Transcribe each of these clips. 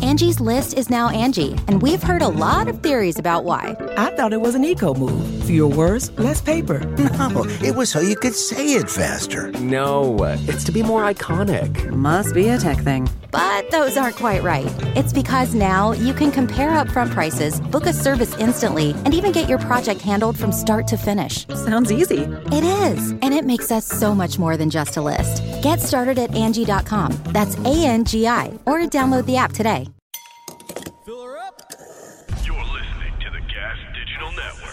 Angie's List is now Angie, and we've heard a lot of theories about why. I thought it was an eco move. Fewer words, less paper. No, it was so you could say it faster. No, it's to be more iconic. Must be a tech thing. But those aren't quite right. It's because now you can compare upfront prices, book a service instantly, and even get your project handled from start to finish. Sounds easy. It is, and it makes us so much more than just a list. Get started at Angie.com. That's ANGI, or download the app today. Fill her up. You're listening to the Gas Digital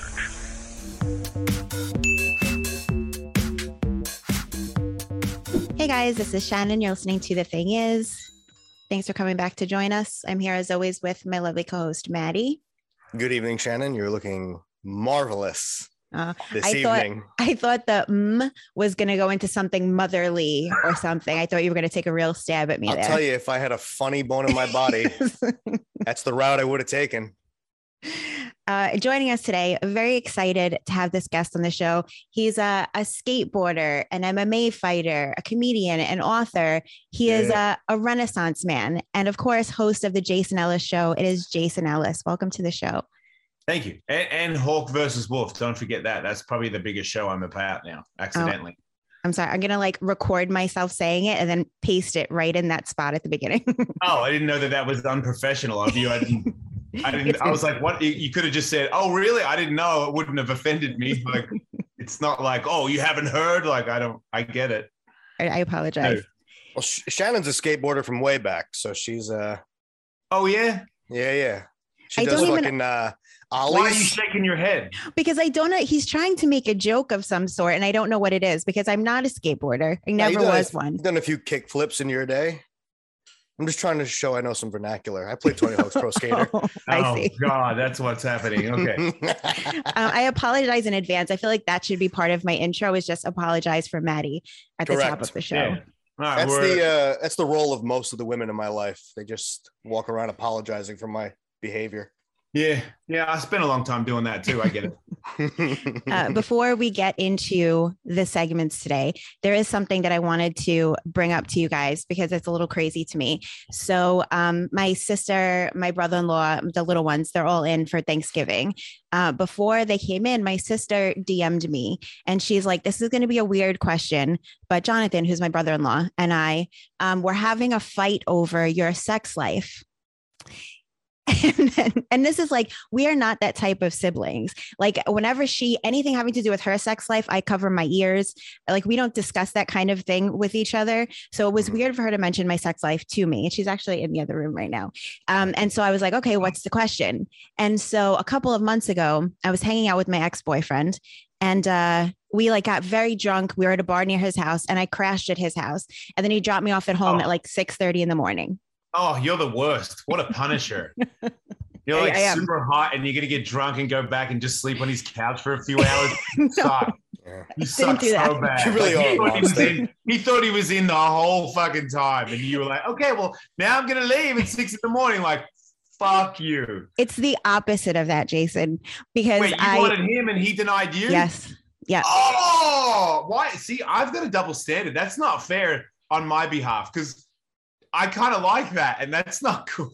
Network. Hey guys, this is Shannon. You're listening to The Thing Is. Thanks for coming back to join us. I'm here as always with my lovely co-host, Maddie. Good evening, Shannon. You're looking marvelous this evening. I thought the was going to go into something motherly or something. I thought you were going to take a real stab at me there. I'll tell you, if I had a funny bone in my body, that's the route I would have taken. Joining us today, very excited to have this guest on the show. He's a skateboarder, an MMA fighter, a comedian, an author. He is a Renaissance man, and of course, host of the Jason Ellis Show. It is Jason Ellis. Welcome to the show. Thank you. And Hawk versus Wolf. Don't forget that. That's probably the biggest show I'm about now, accidentally. I'm sorry. I'm going to record myself saying it and then paste it right in that spot at the beginning. Oh, I didn't know that was unprofessional of you. I didn't. I was like, what? You could have just said, oh, really? I didn't know. It wouldn't have offended me. Like, it's not like, oh, you haven't heard? Like, I get it. I apologize. Well, Shannon's a skateboarder from way back. So she's oh, yeah? Yeah. She does fucking ollies. Why are you shaking your head? Because I don't know. He's trying to make a joke of some sort, and I don't know what it is because I'm not a skateboarder. I never was one. You've done a few kick flips in your day. I'm just trying to show I know some vernacular. I played Tony Hawk's Pro Skater. I see. God, that's what's happening. Okay. I apologize in advance. I feel like that should be part of my intro is just apologize for Maddie at the top of the show. Yeah. Right, that's the role of most of the women in my life. They just walk around apologizing for my behavior. Yeah. I spent a long time doing that too. I get it. Before we get into the segments today, there is something that I wanted to bring up to you guys because it's a little crazy to me. So my sister, my brother-in-law, the little ones, they're all in for Thanksgiving. Before they came in, my sister DM'd me and she's like, this is going to be a weird question, but Jonathan, who's my brother-in-law, and I were having a fight over your sex life. And this is like, we are not that type of siblings. Like whenever anything having to do with her sex life, I cover my ears. Like we don't discuss that kind of thing with each other. So it was weird for her to mention my sex life to me. And she's actually in the other room right now. And so I was like, okay, what's the question? And so a couple of months ago, I was hanging out with my ex-boyfriend and, we got very drunk. We were at a bar near his house and I crashed at his house. And then he dropped me off at home at 6:30 in the morning. Oh, you're the worst. What a punisher. You're super hot and you're going to get drunk and go back and just sleep on his couch for a few hours. You suck. You suck so bad. You really are. He thought he was in the whole fucking time. And you were like, okay, well, now I'm going to leave at 6 a.m. Like, fuck you. It's the opposite of that, Jason. Because wait, you wanted him and he denied you? Yes. Yeah. Oh, why? See, I've got a double standard. That's not fair on my behalf because I kind of like that, and that's not cool.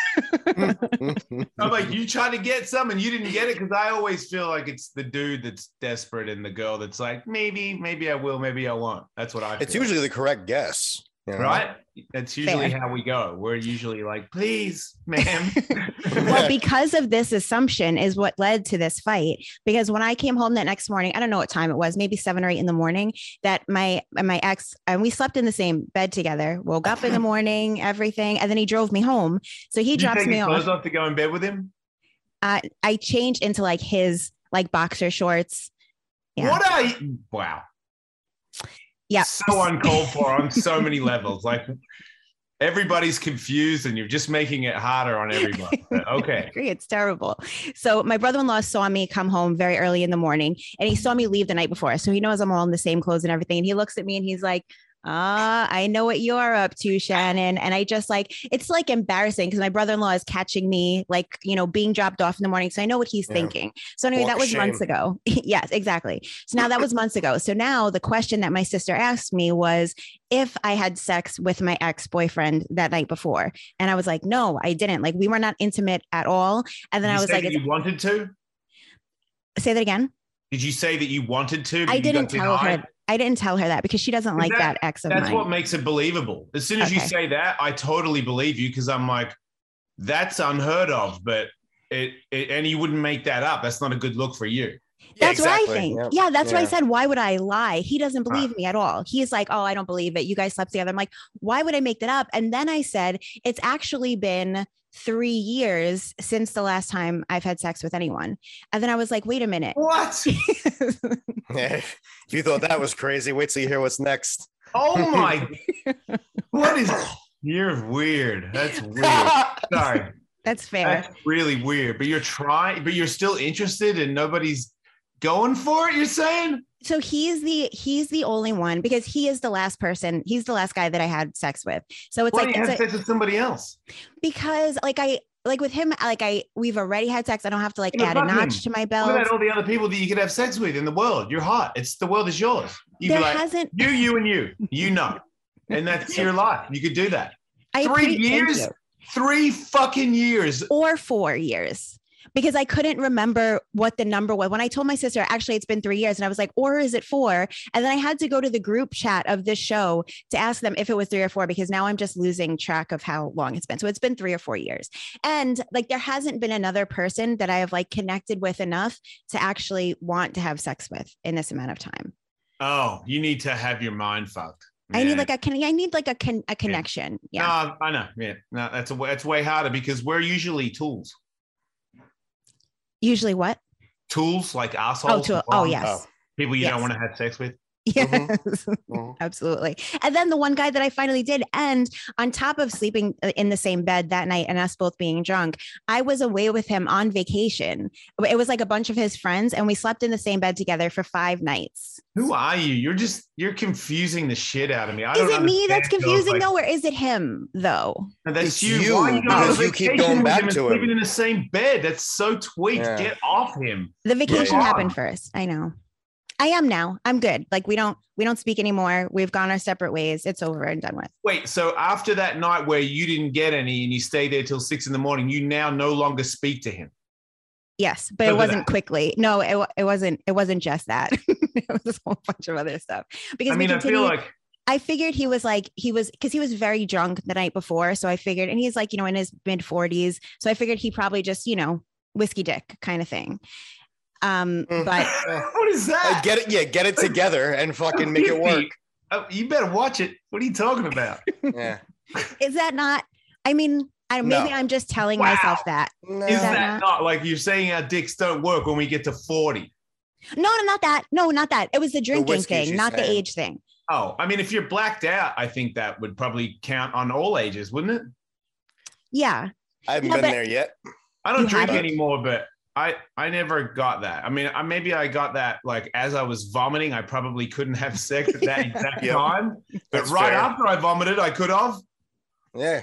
I'm like, you tried to get some and you didn't get it because I always feel like it's the dude that's desperate and the girl that's like, maybe I will, maybe I won't. That's what I feel. It's usually the correct guess. You know? Right? That's usually how we go. We're usually like, please, ma'am. Well, because of this assumption is what led to this fight. Because when I came home that next morning, I don't know what time it was, maybe 7 or 8 in the morning, that my ex, and we slept in the same bed together, woke up in the morning, everything. And then he drove me home. So he drops me off. Clothes off to go in bed with him? I changed into his boxer shorts. Yeah. Wow. Yeah. So uncalled for on so many levels. Like everybody's confused and you're just making it harder on everybody. Okay. I agree. It's terrible. So my brother-in-law saw me come home very early in the morning and he saw me leave the night before. So he knows I'm all in the same clothes and everything. And he looks at me and he's like, I know what you're up to, Shannon. And I just like, it's like embarrassing because my brother-in-law is catching me like, being dropped off in the morning. So I know what he's thinking. So anyway, that was months ago. Yes, exactly. So now that was months ago. So now the question that my sister asked me was if I had sex with my ex-boyfriend that night before. And I was like, no, I didn't. Like we were not intimate at all. And then I was like, you wanted to? Say that again. Did you say that you wanted to? I didn't tell her. I didn't tell her that because she doesn't like that ex of mine. That's what makes it believable. As soon as you say that, I totally believe you because I'm like, that's unheard of. But and you wouldn't make that up. That's not a good look for you. That's what I think. Yeah, that's what I said. Why would I lie? He doesn't believe me at all. He's like, oh, I don't believe it. You guys slept together. I'm like, why would I make that up? And then I said, it's actually been 3 years since the last time I've had sex with anyone. And then I was like, wait a minute. What? If you thought that was crazy, wait till you hear what's next. Oh my. What is, you're weird. That's weird. Sorry. That's fair. That's really weird. But you're still interested and nobody's going for it, you're saying? So he's the only one because he is the last person. He's the last guy that I had sex with. So it's like, you have sex with somebody else? Because with him, we've already had sex. I don't have to add a notch to my belt. What about all the other people that you could have sex with in the world? You're hot. The world is yours. You and you know, and that's your life. You could do that. 3 years, 3 fucking years, or 4 years. Because I couldn't remember what the number was. When I told my sister, actually, it's been 3 years. And I was like, or is it 4? And then I had to go to the group chat of this show to ask them if it was 3 or 4, because now I'm just losing track of how long it's been. So it's been 3 or 4 years. And there hasn't been another person that I have connected with enough to actually want to have sex with in this amount of time. Oh, you need to have your mind fucked. Man. I need a connection. Yeah. No, I know. Yeah. No, that's way harder because we're usually tools. Usually what? Tools like assholes. Oh, yes. People you don't want to have sex with. Yes, absolutely. And then the one guy that I finally did, and on top of sleeping in the same bed that night and us both being drunk, I was away with him on vacation. It was a bunch of his friends, and we slept in the same bed together for 5 nights. Who are you? You're confusing the shit out of me. Is it me that's confusing though, or is it him though? No, that's you. Why are you because you keep going back to him. Sleeping in the same bed. That's so tweaked. Yeah. Get off him. The vacation happened first. I know. I am now. I'm good. We don't speak anymore. We've gone our separate ways. It's over and done with. Wait, so after that night where you didn't get any and you stayed there till 6 a.m, you now no longer speak to him? Yes, but it wasn't quickly. No, it wasn't just that. It was a whole bunch of other stuff. Because I feel like I figured he was because he was very drunk the night before. So I figured, and he's in his mid 40s. So I figured he probably just, whiskey dick kind of thing. But what is that? Get it together and fucking make it work. Oh, you better watch it. What are you talking about? Yeah. Is that not? I mean, maybe I'm just telling myself that. No. Is that not like you're saying our dicks don't work when we get to 40? No, not that. No, not that. It was the drinking thing, not the age thing. Oh, I mean, if you're blacked out, I think that would probably count on all ages, wouldn't it? Yeah. I haven't been there yet. I don't drink anymore, but I never got that. I mean, maybe I got that as I was vomiting. I probably couldn't have sex at that exact time. But That's right fair. after I vomited, I could have. Yeah.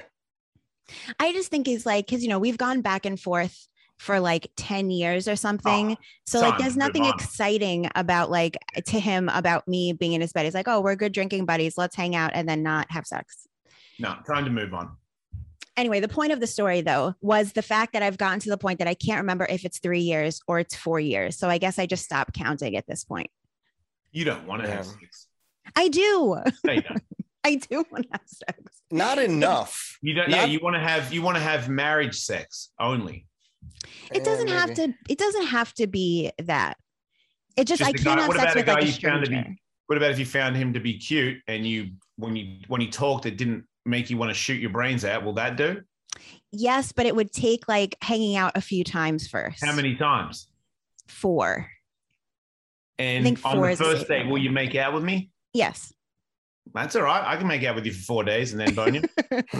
I just think it's because, we've gone back and forth for 10 years or something. So there's nothing exciting about to him about me being in his bed. He's like, oh, we're good drinking buddies. Let's hang out and then not have sex. No, time to move on. Anyway, the point of the story, though, was the fact that I've gotten to the point that I can't remember if it's 3 years or it's 4 years. So I guess I just stopped counting at this point. You don't want to have sex. I do. No, you don't. I do want to have sex. Not enough. You don't. You want to have marriage sex only. It doesn't have to. It doesn't have to be that. It just I can't have sex with a stranger. What about if you found him to be cute and when he talked, it didn't make you want to shoot your brains out? Will that do? Yes, but it would take hanging out a few times first. How many times? 4. And I think on the first date, will you make out with me? Yes. That's all right. I can make out with you for 4 days and then bone you.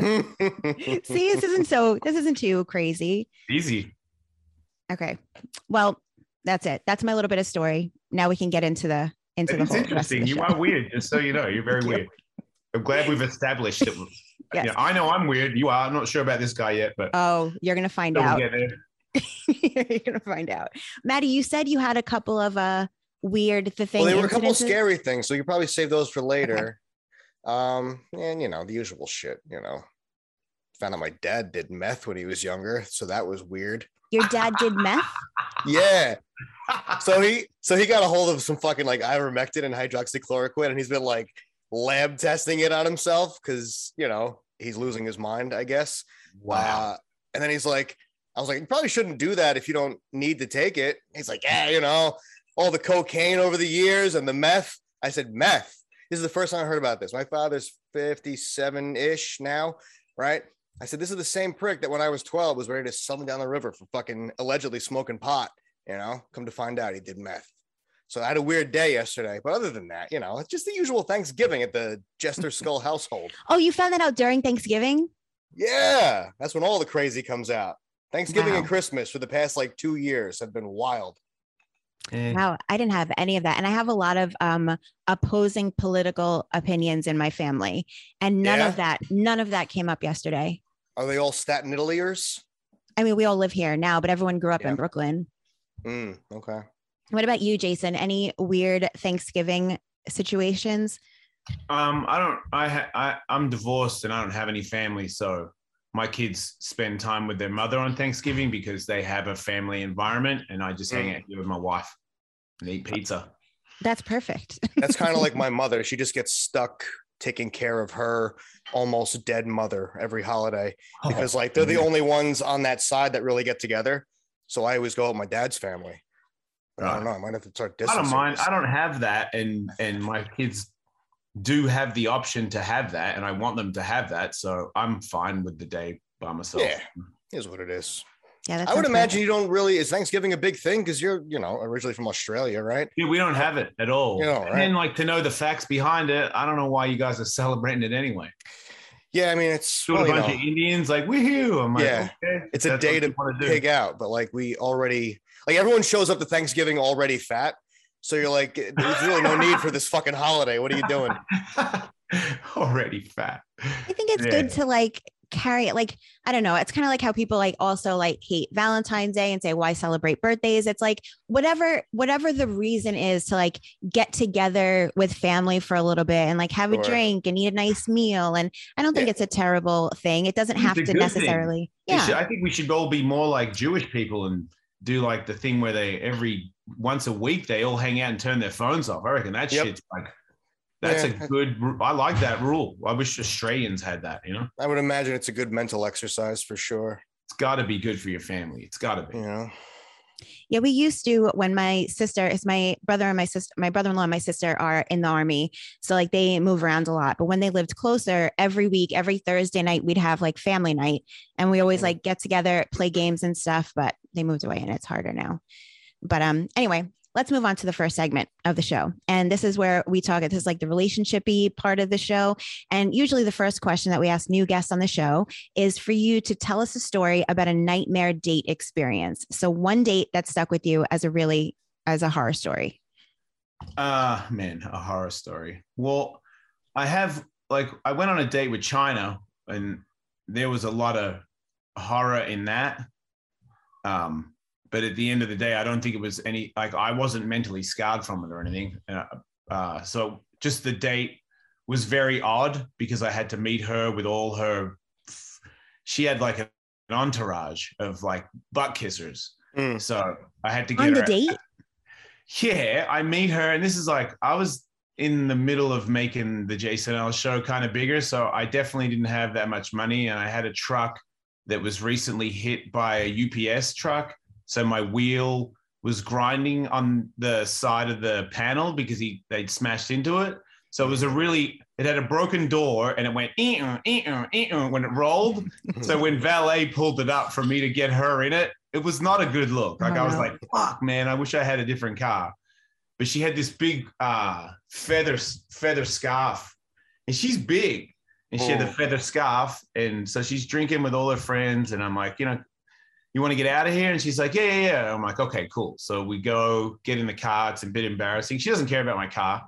See, this isn't too crazy. Easy. Okay. Well, that's it. That's my little bit of story. Now we can get into the whole. It's interesting. You are weird, just so you know. You're very weird. I'm glad we've established that. Yes. Yeah, I know I'm weird. You are. I'm not sure about this guy yet, but Oh, you're gonna find we'll out. get there. You're gonna find out. Maddie, you said you had a couple of weird Well, thing. there were a couple of incidences? scary things, so you probably save those for later. And you know, the usual shit, you know. Found out my dad did meth when he was younger, so that was weird. Your dad did meth? Yeah. So he got a hold of some fucking like ivermectin and hydroxychloroquine, and he's been like lab testing it on himself because, you know, he's losing his mind, I guess. Wow. And then he's like, I was like, you probably shouldn't do that if you don't need to take it. He's like, yeah, you know, all the cocaine over the years and the meth. I said, meth. This is the first time I heard about this. My father's 57-ish now, right? I said, this is the same prick that when I was 12 was ready to sell me down the river for fucking allegedly smoking pot, you know? Come to find out he did meth. So I had a weird day yesterday. But other than that, you know, it's just the usual Thanksgiving at the Jester Skull household. Oh, you found that out during Thanksgiving? Yeah, that's when all the crazy comes out. Thanksgiving Wow. and Christmas for the past like 2 years have been wild. Wow, I didn't have any of that. And I have a lot of opposing political opinions in my family. And none of that came up yesterday. Are they all Staten Italyers? I mean, we all live here now, but everyone grew up Yeah. in Brooklyn. Okay. What about you, Jason? Any weird Thanksgiving situations? I'm divorced and I don't have any family, so my kids spend time with their mother on Thanksgiving because they have a family environment, and I just hang out here with my wife and eat pizza. That's perfect. That's kind of like my mother. She just gets stuck taking care of her almost dead mother every holiday because like they're the only ones on that side that really get together. So I always go with my dad's family. But I don't know. I might have to start I distancing. don't mind. myself. I don't have that, and my kids do have the option to have that, and I want them to have that. So I'm fine with the day by myself. Yeah, is what it is. Yeah, that I would sounds imagine perfect. you don't really. Is Thanksgiving a big thing? Because you're, you know, originally from Australia, right? Yeah, we don't have it at all. You know, right? And like to know the facts behind it, I don't know why you guys are celebrating it anyway. Yeah, I mean, it's Doing well, a you bunch know, of Indians like woohoo. I'm like, Yeah. okay, it's a that's day what to you wanna do. pig out, but like we already like everyone shows up to Thanksgiving already fat. So you're like, there's really no need for this fucking holiday. What are you doing? Already fat. I think it's Yeah. good to like carry it. Like, I don't know. It's kind of like how people like also like hate Valentine's Day and say, why celebrate birthdays? It's like whatever the reason is to like get together with family for a little bit and like have a Sure. drink and eat a nice meal. And I don't think Yeah. it's a terrible thing. It doesn't have It's a to good thing. necessarily. I think we should all be more like Jewish people and do like the thing where they every once a week they all hang out and turn their phones off. I reckon that Yep. shit's like that's Yeah. a good. I like that rule. I wish Australians had that. You know, I would imagine it's a good mental exercise for sure. it's got to be good for your family. It's got to be. You know, Yeah, we used to when my sister is my brother and my brother-in-law and my sister are in the army. So like they move around a lot. But when they lived closer, every week, every Thursday night, we'd have like family night. And we always like get together, play games and stuff, but they moved away and it's harder now. But anyway, let's move on to the first segment of the show. And this is where we talk, this is like the relationship-y part of the show. And usually the first question that we ask new guests on the show is for you to tell us a story about a nightmare date experience. So one date that stuck with you as a horror story. Man, a horror story. Well, I went on a date with China and there was a lot of horror in that. But at the end of the day, I don't think it was I wasn't mentally scarred from it or anything. So just the date was very odd because I had to meet her with all her, she had like an entourage of like butt kissers. So I had to get On her the date? Yeah, I meet her, and this is like I was in the middle of making the Jason L show kind of bigger, so I definitely didn't have that much money, and I had a truck that was recently hit by a UPS truck, so my wheel was grinding on the side of the panel because they'd smashed into it. So it had a broken door, and it went when it rolled. So when valet pulled it up for me to get her in it, it was not a good look. Like I was like, fuck, man, I wish I had a different car. But she had this big feather scarf, and she's big, and she had the feather scarf, and so she's drinking with all her friends, and I'm like, you want to get out of here? And she's like, yeah. I'm like, okay, cool. So we go get in the car. It's a bit embarrassing. She doesn't care about my car.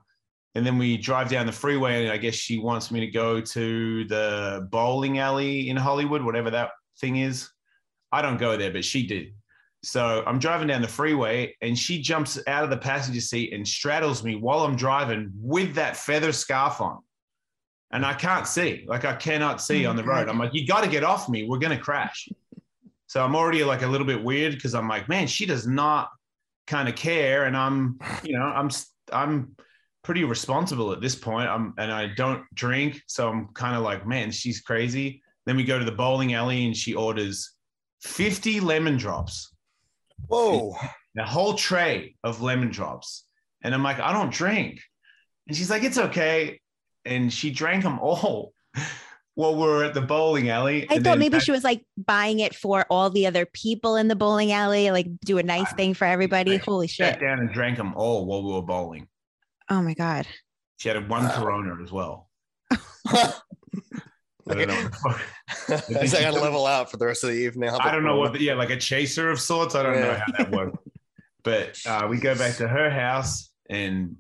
And then we drive down the freeway, and I guess she wants me to go to the bowling alley in Hollywood, whatever that thing is. I don't go there, but she did. So I'm driving down the freeway, and she jumps out of the passenger seat and straddles me while I'm driving with that feather scarf on. And I can't see, like I cannot see on the road. I'm like, you got to get off me. We're going to crash. So I'm already like a little bit weird because I'm like, man, she does not kind of care. And I'm pretty responsible at this point. And I don't drink. So I'm kind of like, man, she's crazy. Then we go to the bowling alley and she orders 50 lemon drops. Whoa. A whole tray of lemon drops. And I'm like, I don't drink. And she's like, it's okay. And she drank them all while we're at the bowling alley. I thought maybe she was like buying it for all the other people in the bowling alley, like do a nice thing for everybody. Holy shit. Sat down and drank them all while we were bowling. Oh my God. She had one Corona as well. I don't know. I got to level out for the rest of the evening. I don't know what, like a chaser of sorts. I don't know how that works. But we go back to her house and,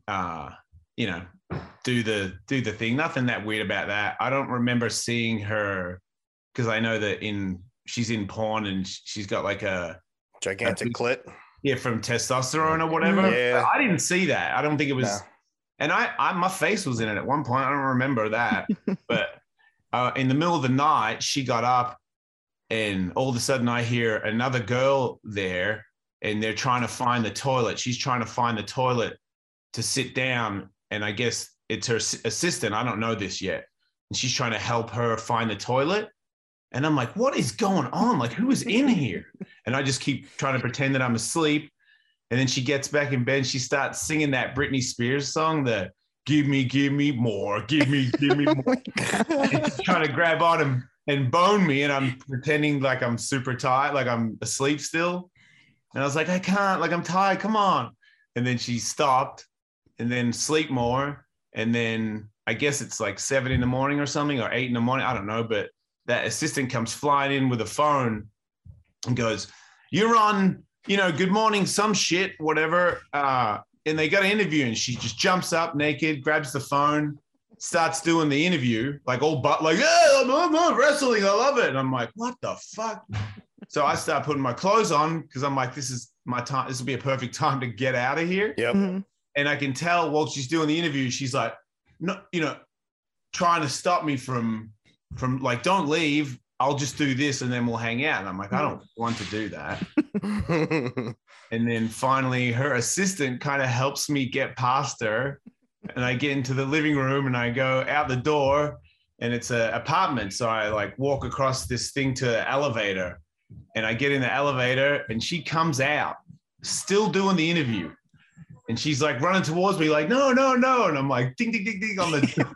do the thing. Nothing that weird about that. I don't remember seeing her because I know that she's in porn and she's got like a gigantic clit. Yeah, from testosterone or whatever. Yeah. I didn't see that. I don't think it was. No. And I my face was in it at one point. I don't remember that. But in the middle of the night, she got up and all of a sudden I hear another girl there and they're trying to find the toilet. She's trying to find the toilet to sit down. And I guess it's her assistant. I don't know this yet. And she's trying to help her find the toilet. And I'm like, what is going on? Like, who is in here? And I just keep trying to pretend that I'm asleep. And then she gets back in bed. She starts singing that Britney Spears song, the give me more, give me more. And she's trying to grab on and bone me. And I'm pretending like I'm super tired, like I'm asleep still. And I was like, I can't, like I'm tired, come on. And then she stopped and then sleep more. And then I guess it's like 7 a.m. or something, or 8 a.m. I don't know. But that assistant comes flying in with a phone and goes, you're on, good morning, some shit, whatever. And they got an interview and she just jumps up naked, grabs the phone, starts doing the interview, like all but like, yeah, I'm wrestling. I love it. And I'm like, what the fuck? So I start putting my clothes on because I'm like, this is my time. This will be a perfect time to get out of here. Yep. Mm-hmm. And I can tell while she's doing the interview, she's like, no, trying to stop me from like, don't leave. I'll just do this and then we'll hang out. And I'm like, I don't want to do that. And then finally her assistant kind of helps me get past her. And I get into the living room and I go out the door and it's an apartment. So I like walk across this thing to the elevator and I get in the elevator and she comes out still doing the interview. And she's like running towards me like, no. And I'm like, ding, ding, ding, ding on the door.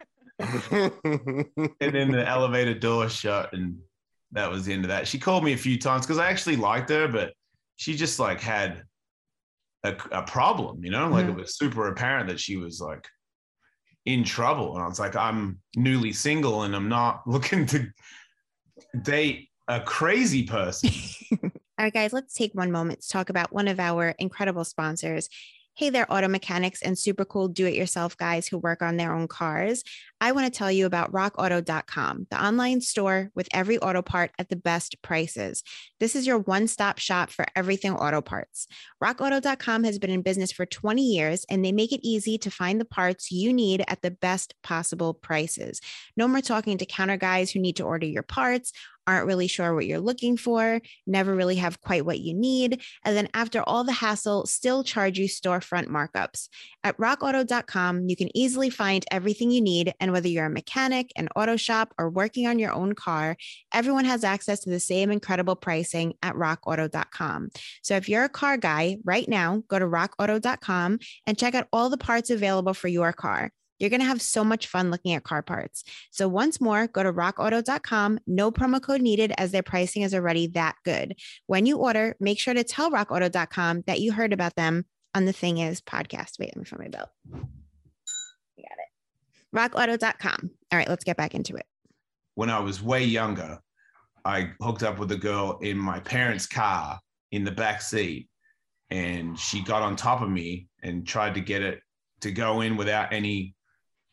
And then the elevator door shut and that was the end of that. She called me a few times because I actually liked her, but she just like had a problem, like it was super apparent that she was like in trouble. And I was like, I'm newly single and I'm not looking to date a crazy person. All right, guys, let's take one moment to talk about one of our incredible sponsors. Hey there, auto mechanics and super cool do-it-yourself guys who work on their own cars. I want to tell you about rockauto.com, the online store with every auto part at the best prices. This is your one-stop shop for everything auto parts. Rockauto.com has been in business for 20 years, and they make it easy to find the parts you need at the best possible prices. No more talking to counter guys who need to order your parts, aren't really sure what you're looking for, never really have quite what you need, and then after all the hassle, still charge you storefront markups. At rockauto.com, you can easily find everything you need, and whether you're a mechanic, an auto shop, or working on your own car, everyone has access to the same incredible pricing at rockauto.com. So if you're a car guy, right now, go to rockauto.com and check out all the parts available for your car. You're going to have so much fun looking at car parts. So once more, go to rockauto.com. No promo code needed as their pricing is already that good. When you order, make sure to tell rockauto.com that you heard about them on the Thing Is podcast. Wait, let me find my belt. I got it. Rockauto.com. All right, let's get back into it. When I was way younger, I hooked up with a girl in my parents' car in the back seat, and she got on top of me and tried to get it to go in without any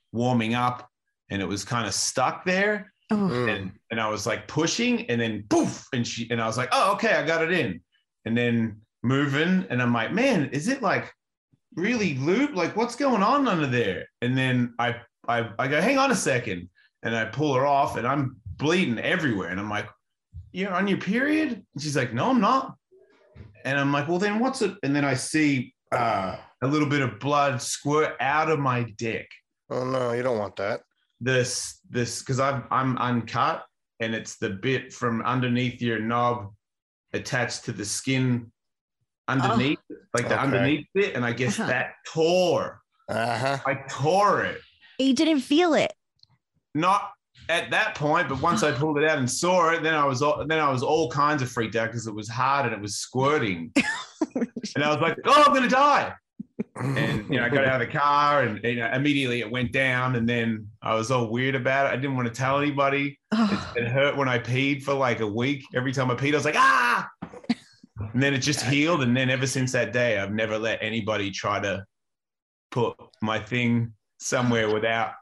warming up and it was kind of stuck there. Oh. And I was like pushing and then poof. And I was like, oh, okay, I got it in. And then moving. And I'm like, man, is it like really looped? Like what's going on under there? And then I go, hang on a second. And I pull her off and I'm bleeding everywhere. And I'm like, you're on your period? And she's like, no, I'm not. And I'm like, well, then what's it? And then I see a little bit of blood squirt out of my dick. Oh no, you don't want that. This, because I'm uncut and it's the bit from underneath your knob attached to the skin underneath, the underneath bit. And I guess that tore. I tore it. You didn't feel it. Not at that point, but once I pulled it out and saw it, then I was all kinds of freaked out because it was hard and it was squirting, and I was like, "Oh, I'm gonna die!" And I got out of the car and immediately it went down, and then I was all weird about it. I didn't want to tell anybody. It hurt when I peed for like a week. Every time I peed, I was like, "Ah!" And then it just healed, and then ever since that day, I've never let anybody try to put my thing somewhere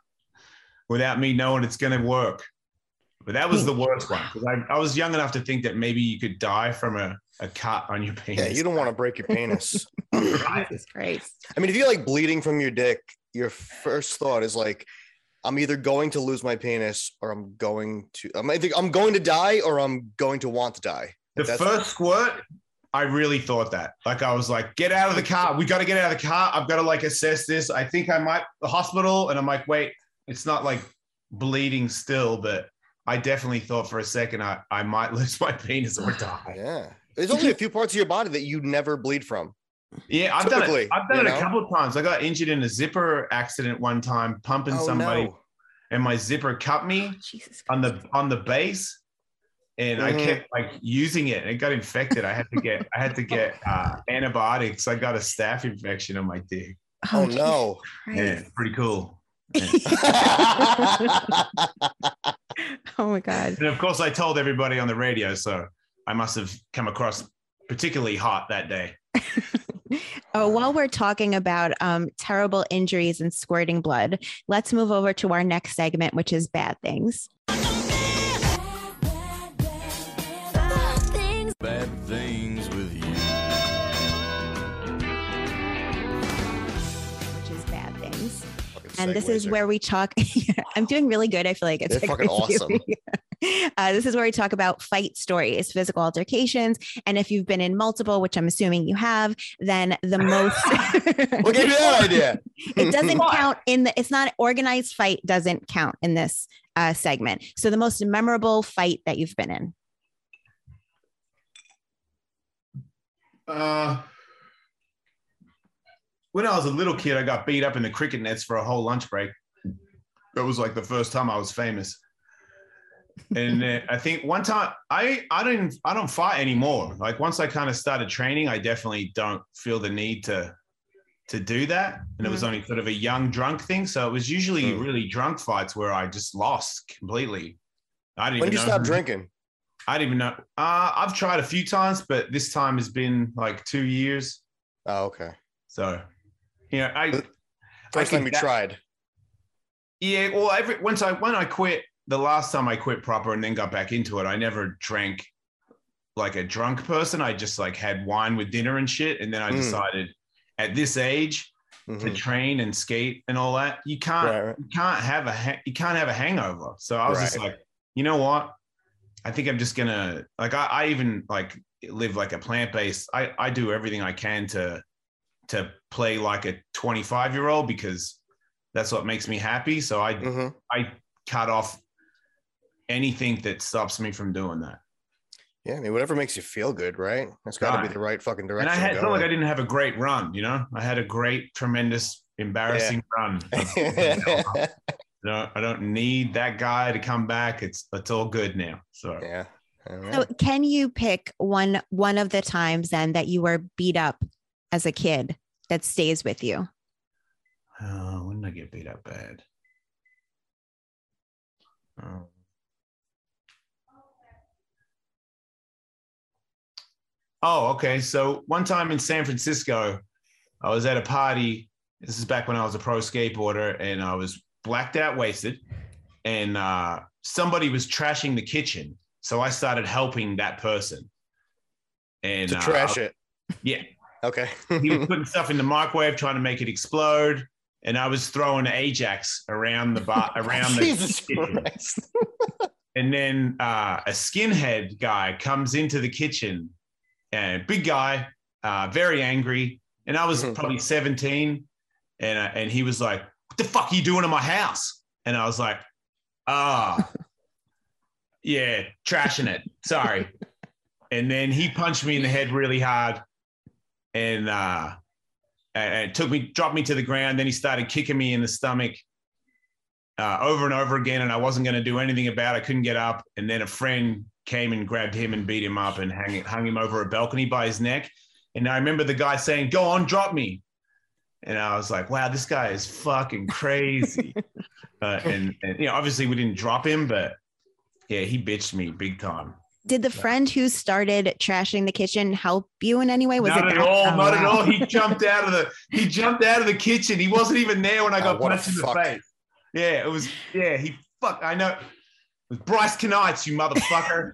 without me knowing it's going to work. But that was the worst one because I was young enough to think that maybe you could die from a cut on your penis. Yeah, you don't want to break your penis. Jesus Christ. I mean, if you're like bleeding from your dick, your first thought is like, I'm either going to lose my penis or I'm going to die or I'm going to want to die. The first squirt, I really thought that. Like I was like, get out of the car. We got to get out of the car. I've got to like assess this. I think I might the hospital. And I'm like, wait, it's not like bleeding still, but I definitely thought for a second I might lose my penis or die. Yeah. There's only a few parts of your body that you never bleed from. Yeah, I've done it a couple of times. I got injured in a zipper accident one time, pumping somebody, and my zipper cut me on the base, and I kept like using it, and it got infected. I had to get antibiotics. I got a staph infection on my dick. Oh no! Yeah, pretty cool. Oh my God. And of course I told everybody on the radio, so I must have come across particularly hot that day. While we're talking about terrible injuries and squirting blood, let's move over to our next segment, which is bad things. Bad things with you. Which is bad things. And this is where we talk. I'm doing really good. I feel like it's fucking awesome. This is where we talk about fight stories, physical altercations. And if you've been in multiple, which I'm assuming you have, then the most. We'll give you that idea. It doesn't count it's not organized fight doesn't count in this segment. So the most memorable fight that you've been in. When I was a little kid, I got beat up in the cricket nets for a whole lunch break. That was like the first time I was famous. And I think one time I don't fight anymore. Like once I kind of started training, I definitely don't feel the need to do that. And it was only sort of a young drunk thing. So it was usually really drunk fights where I just lost completely. When did you stop drinking? I didn't even know. I've tried a few times, but this time has been like 2 years. Oh, okay. So, first time you tried. Yeah. Well, when I quit, the last time I quit proper and then got back into it, I never drank like a drunk person. I just like had wine with dinner and shit. And then I decided at this age to train and skate and all that, you can't have a hangover. So I was just like, you know what? I think I'm just gonna like, I even like live like a plant-based, I do everything I can to play like a 25-year-old because that's what makes me happy. So I cut off anything that stops me from doing that. Yeah, I mean, whatever makes you feel good, right? That's got to be the right fucking direction. And I felt like I didn't have a great run, I had a great, tremendous, embarrassing run. I don't need that guy to come back. It's all good now. So yeah. So can you pick one of the times then that you were beat up as a kid that stays with you? When did I get beat up bad? Oh, okay. So one time in San Francisco, I was at a party. This is back when I was a pro skateboarder, and I was blacked out, wasted, and somebody was trashing the kitchen. So I started helping that person. And to trash it. Yeah. Okay. He was putting stuff in the microwave, trying to make it explode. And I was throwing Ajax around the bar, around the Jesus kitchen. Christ. And then a skinhead guy comes into the kitchen, and big guy, very angry. And I was probably 17. And he was like, "What the fuck are you doing in my house?" And I was like, yeah, trashing it. Sorry. And then he punched me in the head really hard, and dropped me to the ground. Then he started kicking me in the stomach over and over again, and I wasn't going to do anything about it. I couldn't get up. And then a friend came and grabbed him and beat him up and hung him over a balcony by his neck. And I remember the guy saying, "Go on, drop me." And I was like, wow, this guy is fucking crazy. And obviously we didn't drop him, but yeah, he bitched me big time. Did the friend who started trashing the kitchen help you in any way? Not at all. He jumped out of the kitchen. He wasn't even there when I got punched in the face. Yeah, it was. Yeah, I know. It was Bryce Kanights, you motherfucker.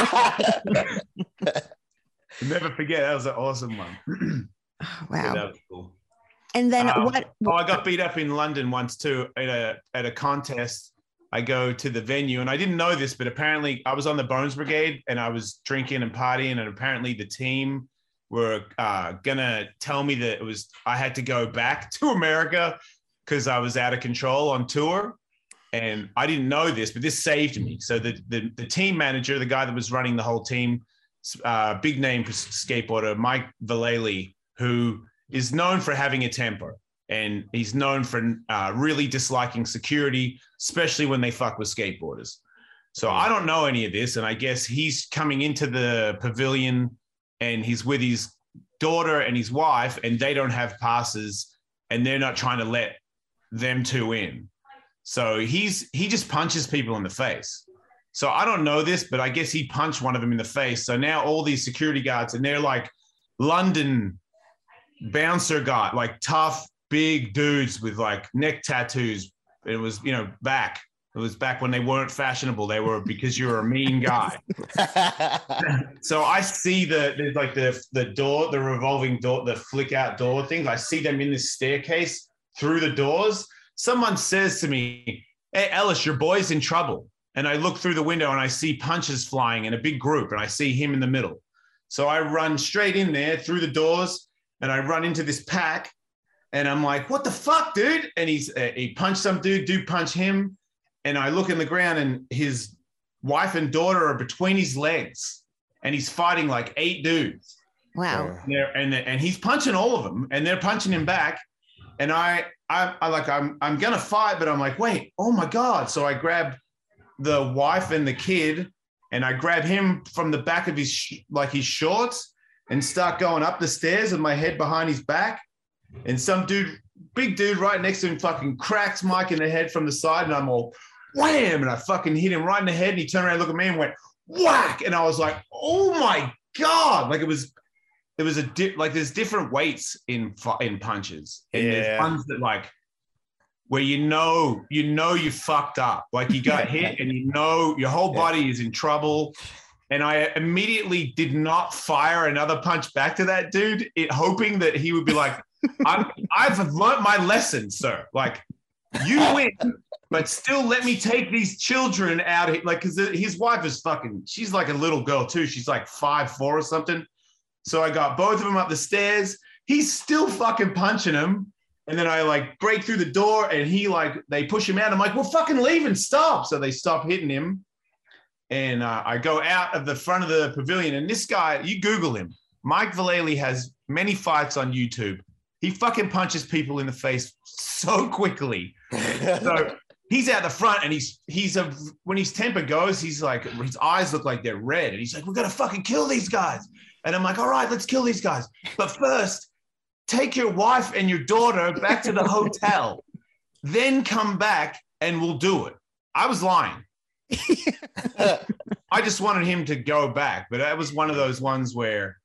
I'll never forget. That was an awesome one. Wow. So that was cool. And then what? I got beat up in London once too at a contest. I go to the venue, and I didn't know this, but apparently I was on the Bones Brigade and I was drinking and partying, and apparently the team were gonna tell me that I had to go back to America because I was out of control on tour, and I didn't know this, but this saved me. So the team manager, the guy that was running the whole team, big name skateboarder, Mike Vallely, who is known for having a temper. And he's known for really disliking security, especially when they fuck with skateboarders. So I don't know any of this. And I guess he's coming into the pavilion and he's with his daughter and his wife, and they don't have passes and they're not trying to let them two in. So he just punches people in the face. So I don't know this, but I guess he punched one of them in the face. So now all these security guards, and they're like London bouncer guy, like tough, big dudes with like neck tattoos. It was, back. It was back when they weren't fashionable. They were because you're a mean guy. So I see there's like the door, the revolving door, the flick out door things. I see them in this staircase through the doors. Someone says to me, "Hey, Ellis, your boy's in trouble." And I look through the window and I see punches flying in a big group, and I see him in the middle. So I run straight in there through the doors, and I run into this pack. And I'm like, "What the fuck, dude?" And he punched some dude punch him. And I look in the ground, and his wife and daughter are between his legs, and he's fighting like 8 dudes. Wow. And he's punching all of them, and they're punching him back. And I'm gonna fight, but I'm like, wait, oh my God. So I grab the wife and the kid, and I grab him from the back of his shorts and start going up the stairs with my head behind his back. And some dude, big dude right next to him, fucking cracks Mike in the head from the side, and I'm all wham, and I fucking hit him right in the head, and he turned around and looked at me and went whack, and I was like, oh my God. Like it was there's different weights in punches, and there's ones that like where you fucked up, like you got hit and your whole body is in trouble. And I immediately did not fire another punch back to that dude, hoping that he would be like, I've learned my lesson, sir. Like, you win, but still let me take these children out of here. Like, because his wife is she's like a little girl too. She's like 5'4" or something. So I got both of them up the stairs. He's still fucking punching him. And then I like break through the door, and they push him out. I'm like, well, fucking leave and stop. So they stop hitting him. And I go out of the front of the pavilion, and this guy, you Google him. Mike Vallely has many fights on YouTube. He fucking punches people in the face so quickly. So he's out the front, and when his temper goes, he's like, his eyes look like they're red. And he's like, we're going to fucking kill these guys. And I'm like, all right, let's kill these guys. But first, take your wife and your daughter back to the hotel. Then come back and we'll do it. I was lying. I just wanted him to go back, but that was one of those ones where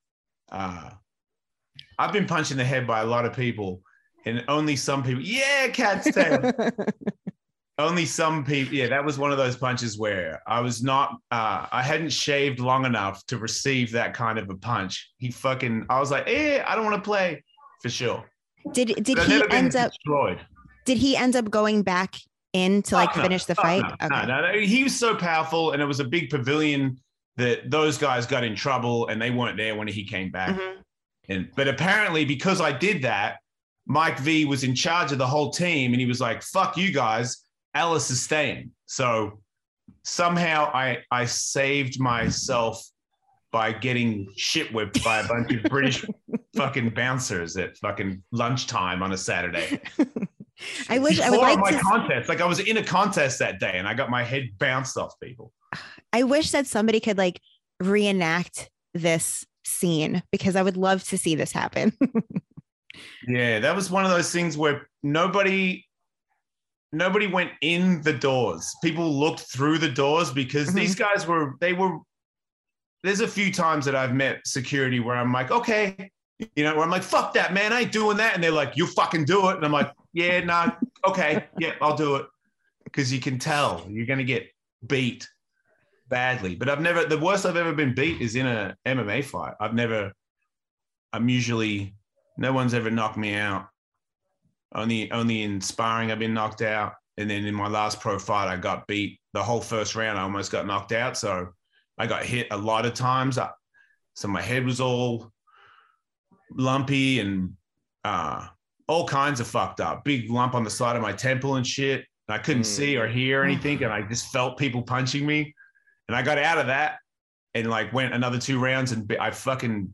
I've been punched in the head by a lot of people, and only some people. Yeah, cat's tail. only some people. Yeah, that was one of those punches where I was not. I hadn't shaved long enough to receive that kind of a punch. I was like, I don't want to play for sure. Did he end up destroyed? Did he end up going back in to like finish the fight? No. He was so powerful, and it was a big pavilion that those guys got in trouble, and they weren't there when he came back. But apparently, because I did that, Mike V was in charge of the whole team, and he was like, "Fuck you guys, Ellis is staying." So somehow I saved myself by getting shit whipped by a bunch of British fucking bouncers at fucking lunchtime on a Saturday. I would like my contest. Like I was in a contest that day and I got my head bounced off people. I wish that somebody could like reenact this scene because I would love to see this happen. Yeah, that was one of those things where nobody went in the doors. People looked through the doors because these guys were there's a few times that I've met security where I'm like, okay, where I'm like, fuck that, man, I ain't doing that. And they're like, you fucking do it. And I'm like, yeah, nah, okay, yeah, I'll do it. Because you can tell you're going to get beat badly. But the worst I've ever been beat is in a MMA fight. No one's ever knocked me out. Only in sparring I've been knocked out. And then in my last pro fight, I got beat the whole first round. I almost got knocked out. So I got hit a lot of times. So my head was all lumpy and all kinds of fucked up. Big lump on the side of my temple and shit. And I couldn't see or hear anything. And I just felt people punching me. And I got out of that and like went another 2 rounds and I fucking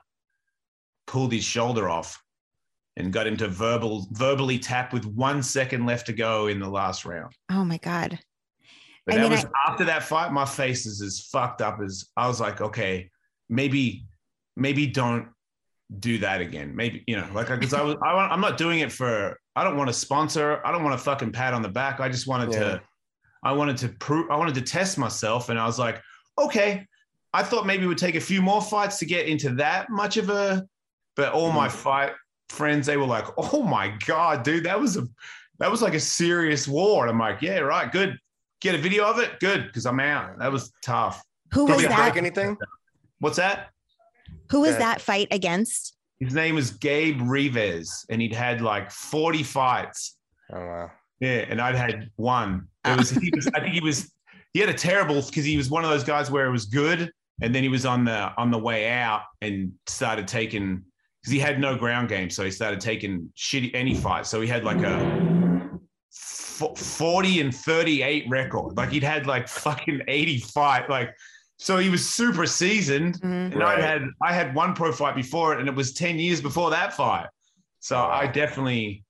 pulled his shoulder off and got him to verbally tap with 1 second left to go in the last round. Oh my God. But after that fight, my face is as fucked up as I was like, okay, maybe don't do that again. Maybe, because I'm not doing it I don't want to sponsor. I don't want a fucking pat on the back. I just wanted I wanted to test myself. And I was like, okay, I thought maybe it would take a few more fights to get into that much of but all my fight friends, they were like, oh my God, dude, that was like a serious war. And I'm like, yeah, right. Good. Get a video of it. Good. Cause I'm out. That was tough. Who was that? Break anything? What's that? Who was that fight against? His name was Gabe Reves, and he'd had like 40 fights. Oh wow! Yeah, and I'd had one. I think he had a terrible because he was one of those guys where it was good, and then he was on the way out and started taking because he had no ground game, so he started taking any fight. So he had like a 40 and 38 record. Like he'd had like fucking 80 fight like. So he was super seasoned, and right. I had one pro fight before it, and it was 10 years before that fight. So I definitely,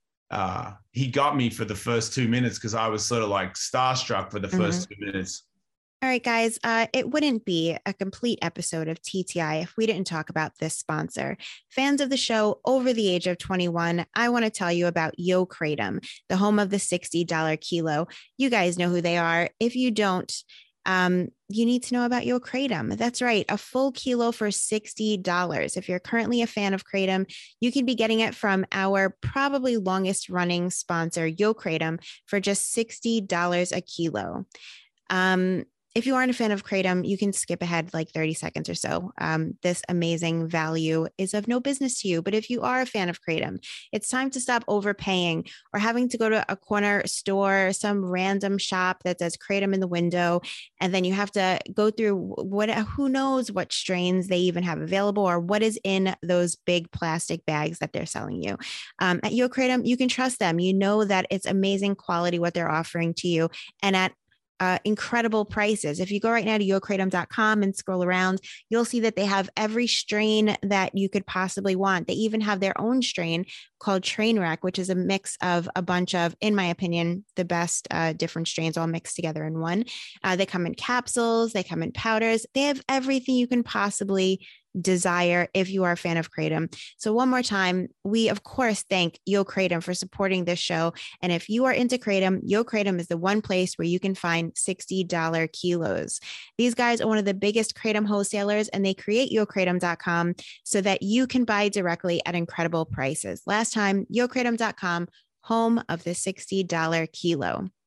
he got me for the first 2 minutes because I was sort of like starstruck for the first 2 minutes. All right, guys, it wouldn't be a complete episode of TTI if we didn't talk about this sponsor. Fans of the show over the age of 21, I want to tell you about Yo Kratom, the home of the $60 kilo. You guys know who they are. If you don't, you need to know about Yo Kratom. That's right. A full kilo for $60. If you're currently a fan of Kratom, you could be getting it from our probably longest running sponsor, Yo Kratom, for just $60 a kilo. If you aren't a fan of Kratom, you can skip ahead like 30 seconds or so. This amazing value is of no business to you. But if you are a fan of Kratom, it's time to stop overpaying or having to go to a corner store, some random shop that says Kratom in the window. And then you have to go through who knows what strains they even have available or what is in those big plastic bags that they're selling you. At Yo Kratom, you can trust them. You know that it's amazing quality what they're offering to you. And at incredible prices. If you go right now to yokratom.com and scroll around, you'll see that they have every strain that you could possibly want. They even have their own strain called Trainwreck, which is a mix of a bunch of, in my opinion, the best different strains all mixed together in one. They come in capsules, they come in powders. They have everything you can possibly desire if you are a fan of Kratom. So one more time, we of course thank Yo Kratom for supporting this show. And if you are into Kratom, Yo Kratom is the one place where you can find $60 kilos. These guys are one of the biggest Kratom wholesalers, and they create YoKratom.com so that you can buy directly at incredible prices. Last time, YoKratom.com, home of the $60 kilo.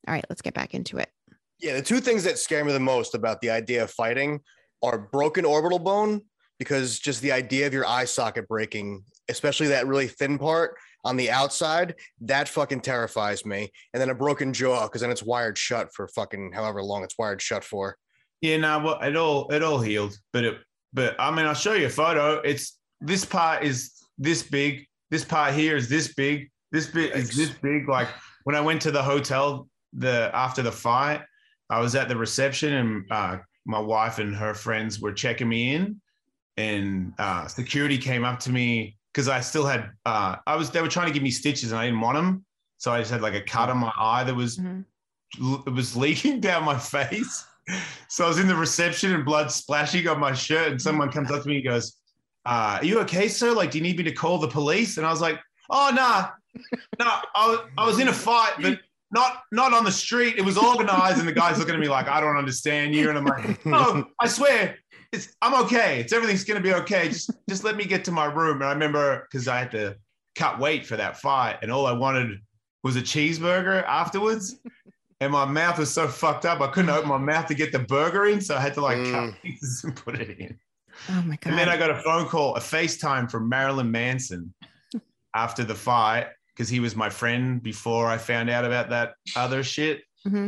All right, let's get back into it. Yeah, the two things that scare me the most about the idea of fighting are broken orbital bone, because just the idea of your eye socket breaking, especially that really thin part on the outside, that fucking terrifies me. And then a broken jaw, because then it's wired shut for fucking however long it's wired shut for. Yeah, no, well, it all healed, but I mean, I'll show you a photo. It's this part is this big. This part here is this big. This bit is this big. Like when I went to the hotel after the fight, I was at the reception and my wife and her friends were checking me in, and security came up to me because I still had they were trying to give me stitches and I didn't want them, so I just had like a cut on my eye that was it was leaking down my face. So I was in the reception and blood splashing on my shirt, and someone comes up to me and goes, "Are you okay, sir? Like, do you need me to call the police?" And I was like, "Oh, nah. I was in a fight, but not on the street. It was organized." And the guy's looking at me like, "I don't understand you." And I'm like, "No, I swear, I'm okay. Everything's gonna be okay. Just let me get to my room." And I remember because I had to cut weight for that fight, and all I wanted was a cheeseburger afterwards. And my mouth was so fucked up, I couldn't open my mouth to get the burger in, so I had to like cut pieces and put it in. Oh my God. And then I got a phone call, a FaceTime from Marilyn Manson after the fight, because he was my friend before I found out about that other shit. Mm-hmm.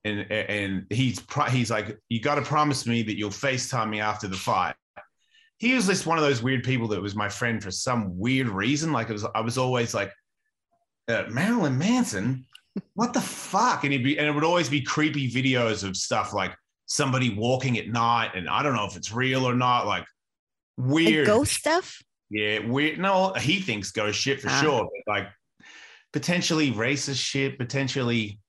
And he's like, "You got to promise me that you'll FaceTime me after the fight." He was just one of those weird people that was my friend for some weird reason. Like I was always like, Marilyn Manson, what the fuck? And it would always be creepy videos of stuff like somebody walking at night, and I don't know if it's real or not, like weird like ghost stuff. Yeah, weird. No, he thinks ghost shit for sure, but like potentially racist shit, potentially,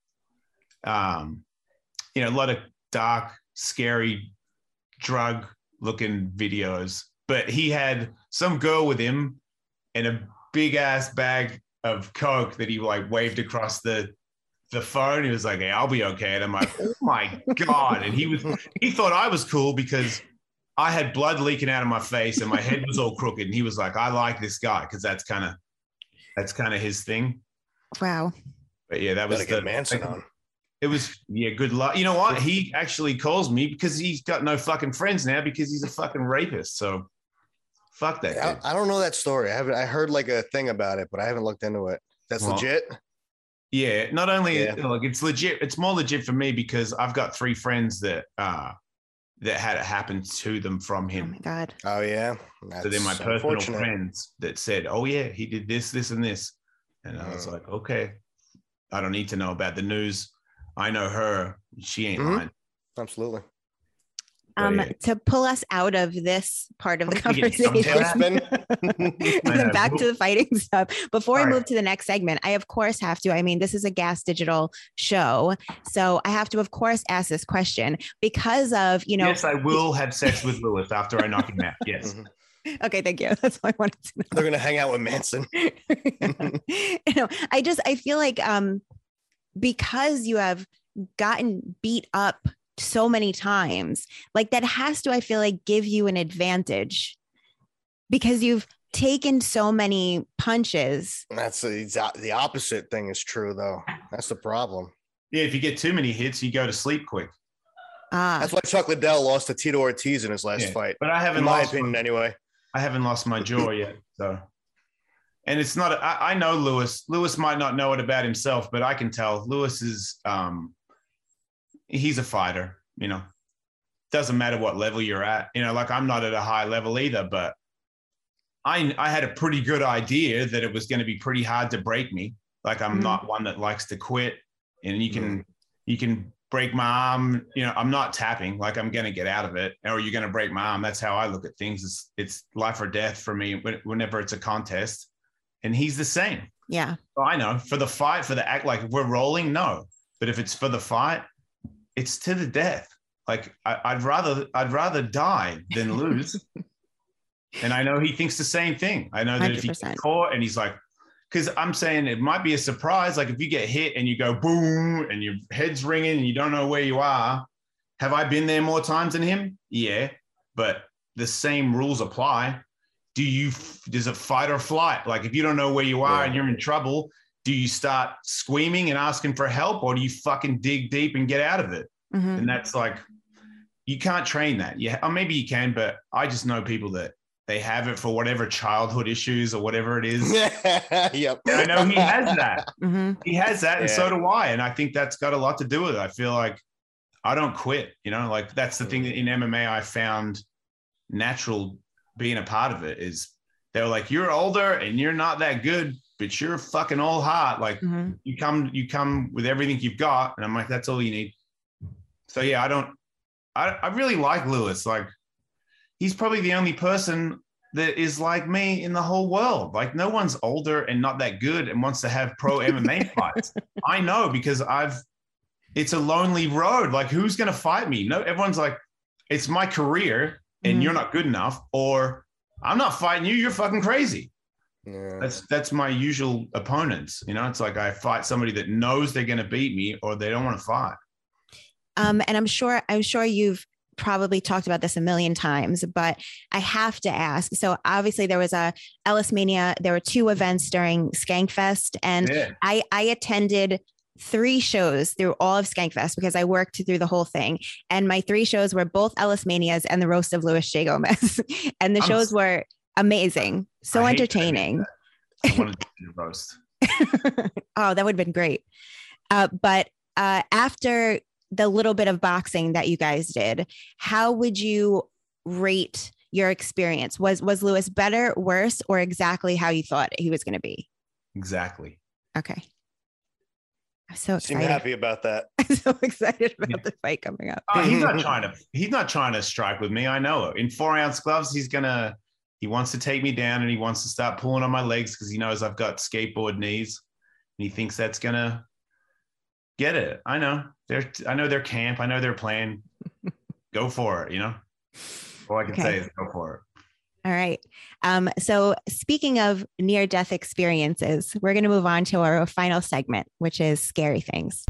a lot of dark, scary, drug-looking videos. But he had some girl with him and a big ass bag of coke that he like waved across the phone. He was like, "Hey, I'll be okay." And I'm like, "Oh my God." And he thought I was cool because I had blood leaking out of my face and my head was all crooked. And he was like, "I like this guy," because that's kind of his thing. Wow. But yeah, that was the Manson on. It was, yeah, good luck. You know what? He actually calls me because he's got no fucking friends now because he's a fucking rapist. So fuck that kid. I don't know that story. I heard like a thing about it, but I haven't looked into it. That's legit. Yeah. Not only like it's legit, it's more legit for me because I've got 3 friends that had it happen to them from him. Oh my God. Oh yeah. So they're my personal friends that said, "Oh yeah, he did this, this, and this." And I was like, okay, I don't need to know about the news. I know her. She ain't lying. Absolutely. To pull us out of this part of the conversation, back to the fighting stuff. Before I move to the next segment, I of course have to. I mean, this is a Gas Digital show, so I have to, of course, ask this question because of Yes, I will have sex with Lewis after I knock him out. Yes. Okay, thank you. That's all I wanted to know. They're gonna hang out with Manson. I feel like because you have gotten beat up so many times, like that has to, I feel like, give you an advantage because you've taken so many punches. That's the opposite thing is true though. That's the problem. Yeah, if you get too many hits, you go to sleep quick. That's why Chuck Liddell lost to Tito Ortiz in his last fight. But I haven't, in my opinion, anyway. I haven't lost my jaw yet, so. And it's not. I know Lewis. Lewis might not know it about himself, but I can tell. Lewis is. He's a fighter. Doesn't matter what level you're at. Like I'm not at a high level either, but I had a pretty good idea that it was going to be pretty hard to break me. Like I'm not one that likes to quit, and you can break my arm. I'm not tapping. Like I'm going to get out of it, or you're going to break my arm. That's how I look at things. It's life or death for me whenever it's a contest. And he's the same. Yeah. So I know for the fight, for the act, like if we're rolling, no. But if it's for the fight, it's to the death. Like I'd rather die than lose. And I know he thinks the same thing. I know that 100%. If he gets caught and he's like, because I'm saying it might be a surprise. Like if you get hit and you go boom and your head's ringing and you don't know where you are. Have I been there more times than him? Yeah. But the same rules apply. Does it fight or flight? Like if you don't know where you are and you're in trouble, do you start screaming and asking for help, or do you fucking dig deep and get out of it? And that's like, you can't train that. Yeah, or maybe you can, but I just know people that they have it for whatever childhood issues or whatever it is. Yep. And I know he has that. He has that, and so do I. And I think that's got a lot to do with it. I feel like I don't quit, you know, like that's the thing that in MMA I found natural being a part of it is they were like, you're older and you're not that good, but you're fucking all heart. Like you come with everything you've got. And I'm like, that's all you need. So yeah, I really like Lewis. Like he's probably the only person that is like me in the whole world. Like no one's older and not that good and wants to have pro MMA fights. I know because it's a lonely road. Like who's going to fight me? No, everyone's like, it's my career and you're not good enough, or I'm not fighting you. You're fucking crazy. Yeah. That's my usual opponents. You know, it's like I fight somebody that knows they're going to beat me or they don't want to fight. And I'm sure you've probably talked about this a million times, but I have to ask. So obviously there was a Ellis Mania. There were 2 events during Skankfest, and I attended 3 shows through all of Skankfest because I worked through the whole thing. And my 3 shows were both Ellis Manias and the roast of Luis J. Gomez. And the shows were amazing. So entertaining. I wanted to do the roast. Oh, that would have been great. But after the little bit of boxing that you guys did, how would you rate your experience? Was Luis better, worse, or exactly how you thought he was going to be? Exactly. Okay. I'm so excited. Seem happy about that. I'm so excited about the fight coming up. Oh, he's not trying to strike with me. I know it. In 4-ounce gloves, he wants to take me down and he wants to start pulling on my legs because he knows I've got skateboard knees. And he thinks that's gonna get it. I know their camp. I know their plan. Go for it. You know, all I can say is go for it. All right. So speaking of near-death experiences, we're going to move on to our final segment, which is scary things.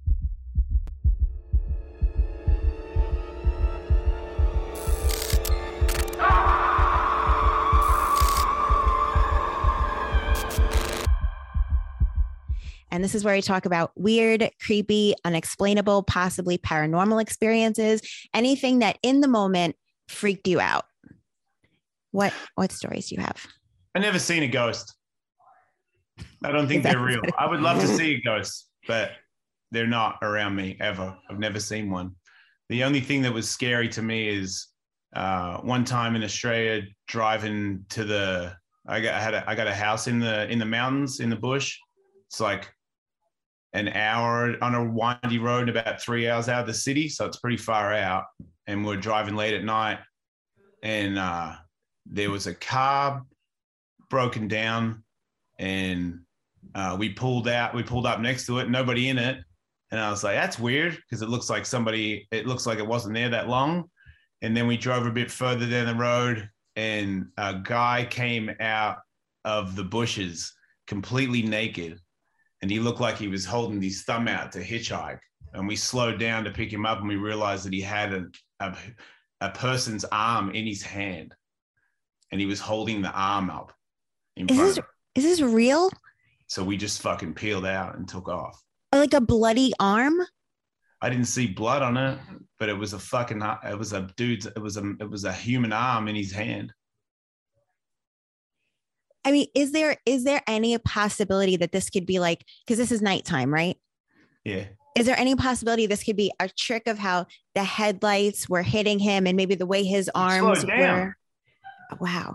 And this is where we talk about weird, creepy, unexplainable, possibly paranormal experiences, anything that in the moment freaked you out. What stories do you have? I've never seen a ghost. I don't think they're real. I would love to see a ghost, but they're not around me ever. I've never seen one. The only thing that was scary to me is one time in Australia driving to I got a house in the mountains in the bush. It's like an hour on a windy road, about 3 hours out of the city. So it's pretty far out. And we're driving late at night and there was a car broken down and we pulled up next to it, nobody in it. And I was like, that's weird because it looks like it wasn't there that long. And then we drove a bit further down the road and a guy came out of the bushes completely naked. And he looked like he was holding his thumb out to hitchhike. And we slowed down to pick him up and we realized that he had a person's arm in his hand. And he was holding the arm up. Is this real? So we just fucking peeled out and took off. Like a bloody arm? I didn't see blood on it, but it was a human arm in his hand. I mean, is there any possibility that this could be like, because this is nighttime, right? Yeah. Is there any possibility this could be a trick of how the headlights were hitting him and maybe the way his arms were? Wow.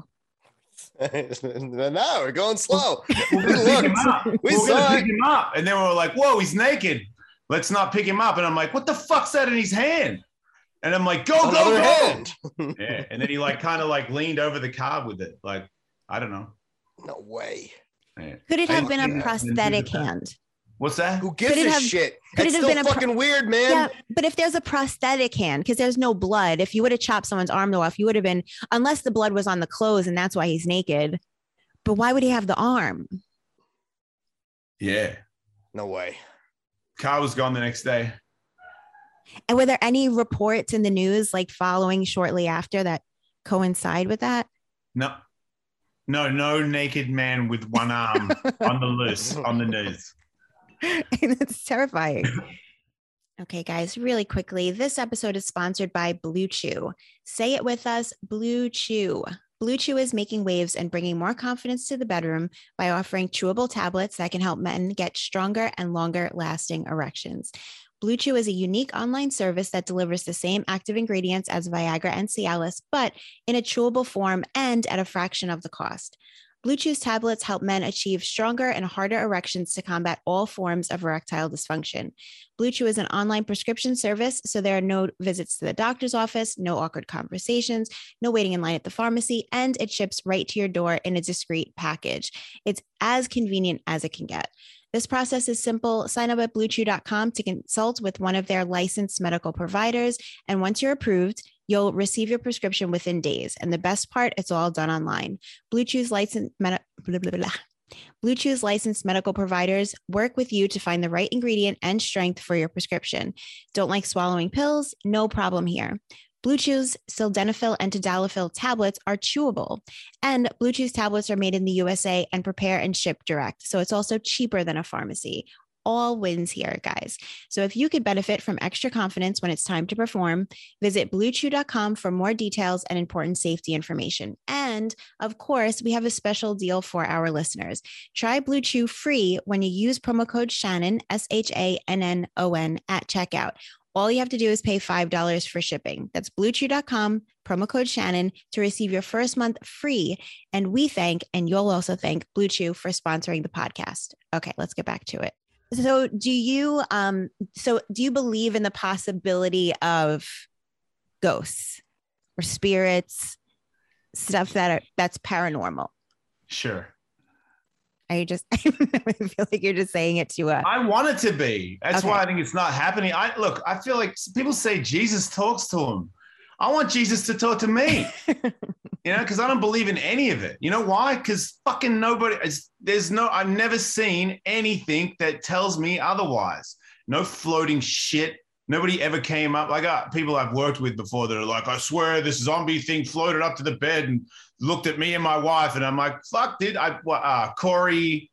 No, we're going slow. We saw pick him up. And then we were like, whoa, he's naked. Let's not pick him up. And I'm like, what the fuck's that in his hand? And I'm like, go. Yeah. And then he kind of leaned over the car with it. Like, I don't know. No way. Yeah. Could it have been a prosthetic hand? What's that? Who gives a shit? It's still fucking weird, man. Yeah, but if there's a prosthetic hand, because there's no blood, if you would have chopped someone's arm off, you would have been, unless the blood was on the clothes and that's why he's naked. But why would he have the arm? Yeah. No way. Car was gone the next day. And were there any reports in the news following shortly after that coincide with that? No. No naked man with one arm on the loose, on the news. That's terrifying. Okay, guys, really quickly, this episode is sponsored by Blue Chew. Say it with us, Blue Chew. Blue Chew is making waves and bringing more confidence to the bedroom by offering chewable tablets that can help men get stronger and longer lasting erections. Blue Chew is a unique online service that delivers the same active ingredients as Viagra and Cialis, but in a chewable form and at a fraction of the cost. Blue Chew's tablets help men achieve stronger and harder erections to combat all forms of erectile dysfunction. Blue Chew is an online prescription service, so there are no visits to the doctor's office, no awkward conversations, no waiting in line at the pharmacy, and it ships right to your door in a discreet package. It's as convenient as it can get. This process is simple. Sign up at bluechew.com to consult with one of their licensed medical providers. And once you're approved, you'll receive your prescription within days. And the best part, it's all done online. Blue Chew's licensed medical providers work with you to find the right ingredient and strength for your prescription. Don't like swallowing pills? No problem here. Blue Chew's sildenafil and tadalafil tablets are chewable, and Blue Chew's tablets are made in the USA and prepare and ship direct. So it's also cheaper than a pharmacy. All wins here, guys. So if you could benefit from extra confidence when it's time to perform, visit bluechew.com for more details and important safety information. And of course, we have a special deal for our listeners. Try Blue Chew free when you use promo code Shannon, SHANNON, at checkout. All you have to do is pay $5 for shipping. That's bluechew.com, promo code Shannon, to receive your first month free. And we thank, and you'll also thank, Blue Chew for sponsoring the podcast. Okay, let's get back to it. So do you believe in the possibility of ghosts or spirits, stuff that's paranormal? Sure. Are you just, I feel like you're just saying it to I want it to be. That's Okay. why I think it's not happening. I feel like people say Jesus talks to them. I want Jesus to talk to me, because I don't believe in any of it. You know why? Because fucking I've never seen anything that tells me otherwise. No floating shit. Nobody ever came up. I got people I've worked with before that are like, I swear this zombie thing floated up to the bed and looked at me and my wife. And I'm like, fuck, dude. Corey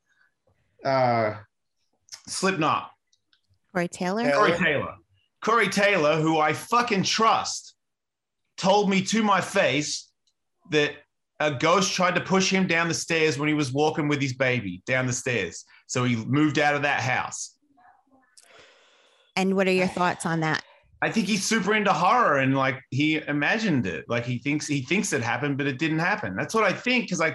Slipknot. Corey Taylor? Corey Taylor, who I fucking trust, told me to my face that a ghost tried to push him down the stairs when he was walking with his baby down the stairs. So he moved out of that house. And what are your thoughts on that? I think he's super into horror and like he imagined it. Like he thinks it happened, but it didn't happen. That's what I think, because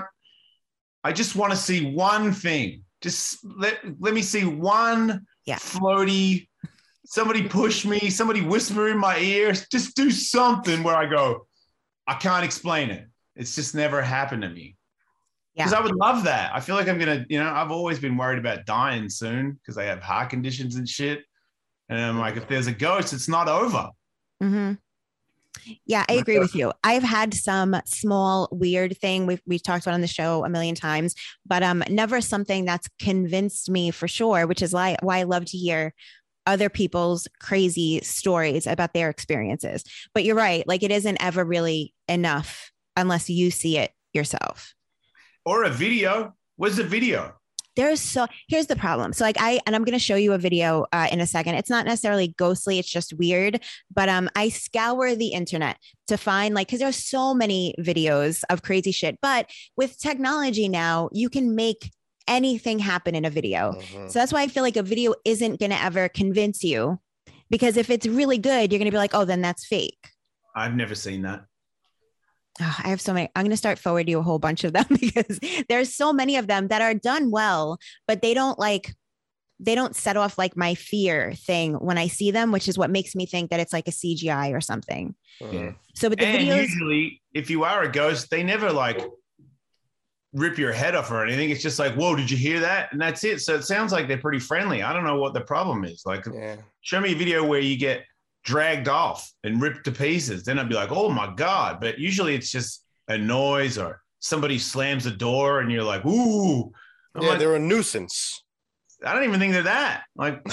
I just want to see one thing. Just let me see one floaty, somebody push me, somebody whisper in my ear, just do something where I go, I can't explain it. It's just never happened to me. Yeah. Because I would love that. I feel like I'm going to, I've always been worried about dying soon because I have heart conditions and shit. And I'm like, if there's a ghost, it's not over. Mm-hmm. Yeah, I agree with you. I've had some small weird thing we've talked about on the show a million times, but never something that's convinced me for sure, which is why I love to hear other people's crazy stories about their experiences. But you're right. Like it isn't ever really enough unless you see it yourself. Or a video. What's the video? Here's the problem. So I'm going to show you a video in a second. It's not necessarily ghostly. It's just weird. But I scour the internet to find because there's so many videos of crazy shit. But with technology now, you can make anything happen in a video. Mm-hmm. So that's why I feel like a video isn't going to ever convince you, because if it's really good, you're going to be like, oh, then that's fake. I've never seen that. Oh, I have so many. I'm going to start forwarding you a whole bunch of them because there's so many of them that are done well, but they don't set off like my fear thing when I see them, which is what makes me think that it's like a CGI or something. Yeah. So, but the videos, usually if you are a ghost, they never like rip your head off or anything. It's just like, whoa, did you hear that? And that's it. So it sounds like they're pretty friendly. I don't know what the problem is. Like, show me a video where you get dragged off and ripped to pieces, then I'd be like, oh my God. But usually it's just a noise or somebody slams the door and you're like, ooh. They're a nuisance. I don't even think they're that. Like,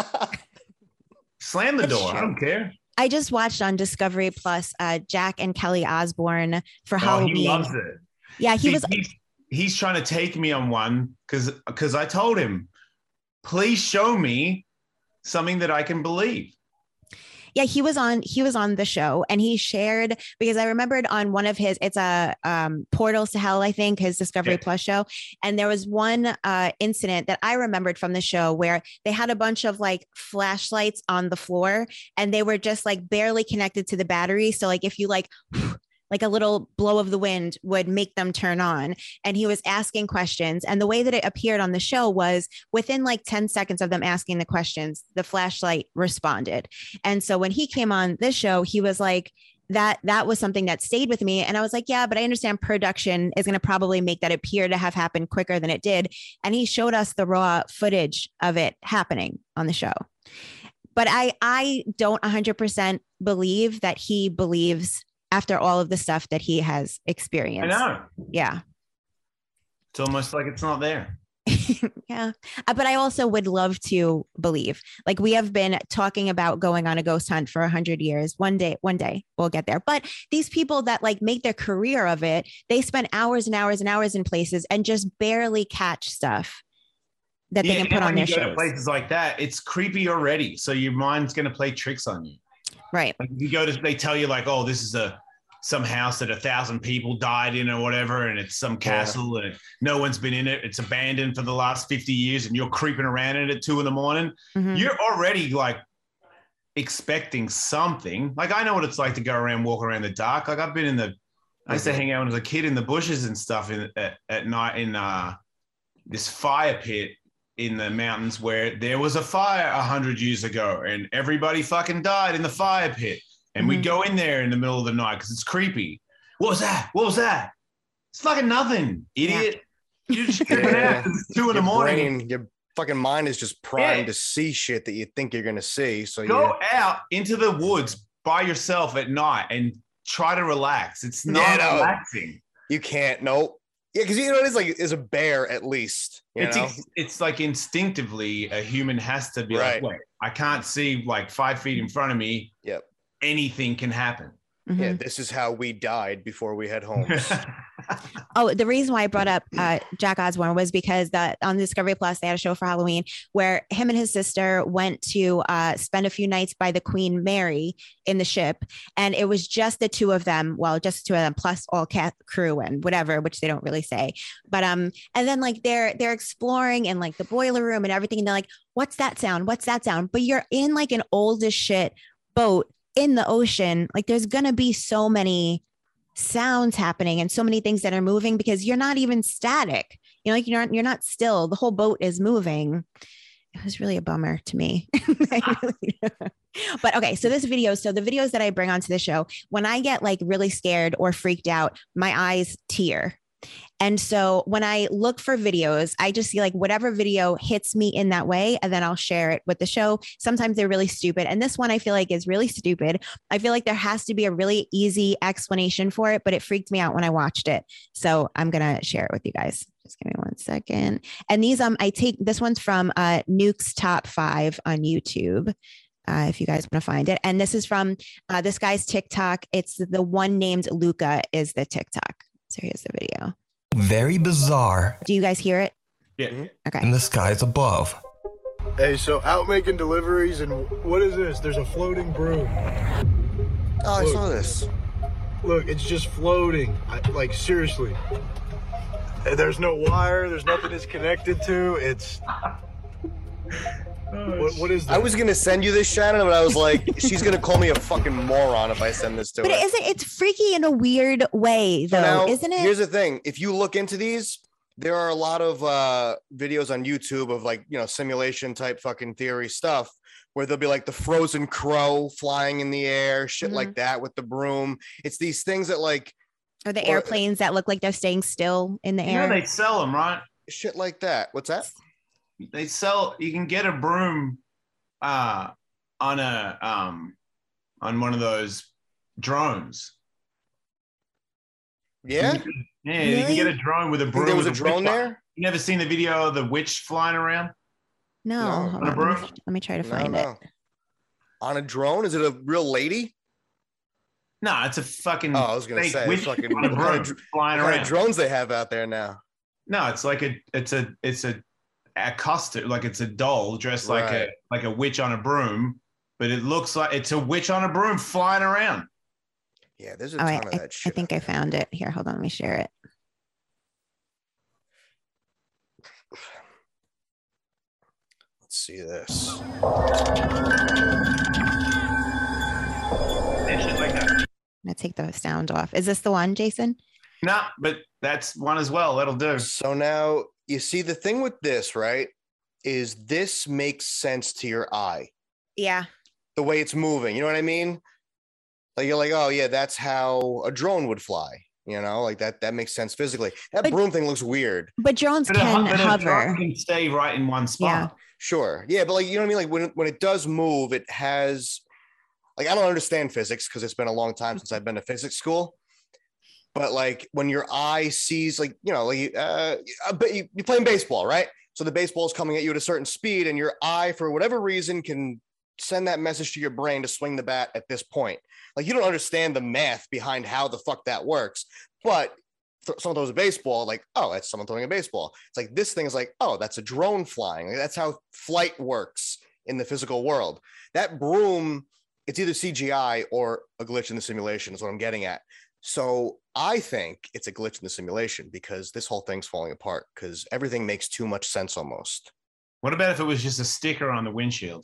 slam the door. I don't care. I just watched on Discovery Plus Jack and Kelly Osbourne for Halloween. He loves it. Yeah, See, he's trying to take me on one because I told him, please show me something that I can believe. Yeah, he was on the show, and he shared, because I remembered on one of his, it's a Portals to Hell, I think, his Discovery Plus show. And there was one incident that I remembered from the show where they had a bunch of like flashlights on the floor, and they were just like barely connected to the battery. So like if you like a little blow of the wind would make them turn on. And he was asking questions. And the way that it appeared on the show was within like 10 seconds of them asking the questions, the flashlight responded. And so when he came on this show, he was like, that was something that stayed with me. And I was like, yeah, but I understand production is going to probably make that appear to have happened quicker than it did. And he showed us the raw footage of it happening on the show. But I don't 100% believe that he believes after all of the stuff that he has experienced. I know. Yeah. It's almost like it's not there. Yeah. But I also would love to believe, like, we have been talking about going on a ghost hunt for 100 years. One day we'll get there. But these people that like make their career of it, they spend hours and hours and hours in places and just barely catch stuff that they can put on their shows. Places like that, it's creepy already. So your mind's going to play tricks on you. Right. Like if you go to, they tell you like, oh, this is some house that 1,000 people died in or whatever, and it's some castle and no one's been in it. It's abandoned for the last 50 years, and you're creeping around in it at 2 a.m. Mm-hmm. You're already like expecting something. Like I know what it's like to go around, walk around the dark. Like I've been I used to hang out when I was a kid in the bushes and stuff at night in this fire pit in the mountains where there was a fire 100 years ago and everybody fucking died in the fire pit. And we go in there in the middle of the night because it's creepy. What was that? What was that? It's fucking nothing, idiot. Yeah. You're just tripping out. It's 2 a.m. Your fucking mind is just primed to see shit that you think you're going to see. So go out into the woods by yourself at night and try to relax. It's not relaxing. You can't. Nope. Yeah, because you know it's like is a bear at least. It's like instinctively a human has to be like, wait, I can't see like 5 feet in front of me. Yep. Anything can happen. Mm-hmm. Yeah, this is how we died before we had homes. Oh, the reason why I brought up Jack Osbourne was because on Discovery Plus, they had a show for Halloween where him and his sister went to spend a few nights by the Queen Mary in the ship. And it was just the two of them. Well, just the two of them plus all crew and whatever, which they don't really say. But and then like they're exploring in like the boiler room and everything. And they're like, what's that sound? What's that sound? But you're in like an old as shit boat in the ocean. Like there's going to be so many sounds happening and so many things that are moving because you're not even static. You know, like you're not still. The whole boat is moving. It was really a bummer to me. But okay, so the videos that I bring onto the show, when I get like really scared or freaked out, my eyes tear. And so when I look for videos, I just see like whatever video hits me in that way, and then I'll share it with the show. Sometimes they're really stupid. And this one I feel like is really stupid. I feel like there has to be a really easy explanation for it, but it freaked me out when I watched it. So I'm going to share it with you guys. Just give me 1 second. And these, this one's from Nuke's Top 5 on YouTube. If you guys want to find it. And this is from this guy's TikTok. It's the one named Luca is the TikTok. So here's the video. Very bizarre. Do you guys hear it? Yeah. Okay. In the skies above. Hey, so out making deliveries, and what is this? There's a floating broom. Oh, I saw this. Look, it's just floating. Like, seriously. There's no wire. There's nothing it's connected to. It's... What is that? I was going to send you this, Shannon, but I was like, she's going to call me a fucking moron if I send this to her. But it's freaky in a weird way, though, now, isn't it? Here's the thing. If you look into these, there are a lot of videos on YouTube of like, simulation type fucking theory stuff where there'll be like the frozen crow flying in the air, shit like that with the broom. It's these things that like... Or the airplanes that look like they're staying still in the air. They sell them, right? Shit like that. What's that? You can get a broom on one of those drones. Yeah? Yeah, really? You can get a drone with a broom. There was a drone there? You never seen the video of the witch flying around? No. On a broom? Let me try to find it. On a drone? Is it a real lady? No, it's a fucking. Oh, I was gonna fake say witch fucking on a broom flying what kind around. of drones they have out there now. No, it's like a costume, like it's a doll dressed Right. like a witch on a broom, but it looks like it's a witch on a broom flying around. Yeah, there's a Oh, ton of that I shit. think I found it. Here, hold on. Let me share it. Let's see this. And shit like that. I'm gonna take the sound off. Is this the one, Jason? No, but that's one as well. That'll do. So now you see the thing with this, right? Is this makes sense to your eye, Yeah. the way it's moving. You know what I mean? Like you're like, oh yeah, that's how a drone would fly. You know, like that makes sense physically. That But- broom thing looks weird. But drones But a can drone hover. can stay right in one spot. Sure. Yeah, but like you know what I mean? Like when it does move, it has like I don't understand physics because it's been a long time since I've been to physics school. But like when your eye sees like, you know, like but you're playing baseball, right? So the baseball is coming at you at a certain speed, and your eye, for whatever reason, can send that message to your brain to swing the bat at this point. Like you don't understand the math behind how the fuck that works, but someone throws a baseball, like, oh, that's someone throwing a baseball. It's like this thing is like, oh, that's a drone flying. Like, that's how flight works in the physical world. That broom, it's either CGI or a glitch in the simulation is what I'm getting at. So I think it's a glitch in the simulation because this whole thing's falling apart because everything makes too much sense almost. What about if it was just a sticker on the windshield?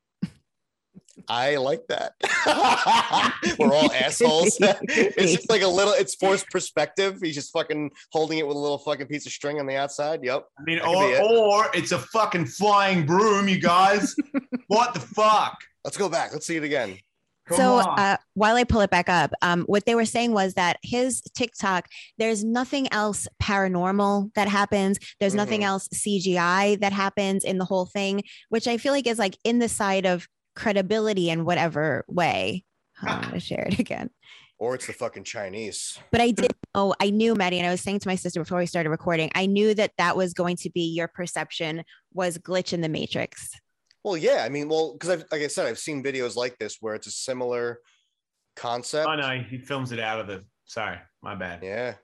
I like that. We're all assholes. It's just like a little, it's forced perspective. He's just fucking holding it with a little fucking piece of string on the outside. Yep. I mean, That could be it. or it's a fucking flying broom, you guys. What the fuck? Let's go back. Let's see it again. Come So on. while I pull it back up, what they were saying was that his TikTok, there's nothing else paranormal that happens. There's nothing else CGI that happens in the whole thing, which I feel like is like in the side of credibility in whatever way. I'm going to share it again. Or it's the fucking Chinese. But I did know, I knew, Maddie, and I was saying to my sister before we started recording, I knew that that was going to be your perception was glitch in the matrix. Well, yeah. I mean, well, because like I said, I've seen videos like this where it's a similar concept. Oh, no, he films it out of the. Sorry, my bad. Yeah.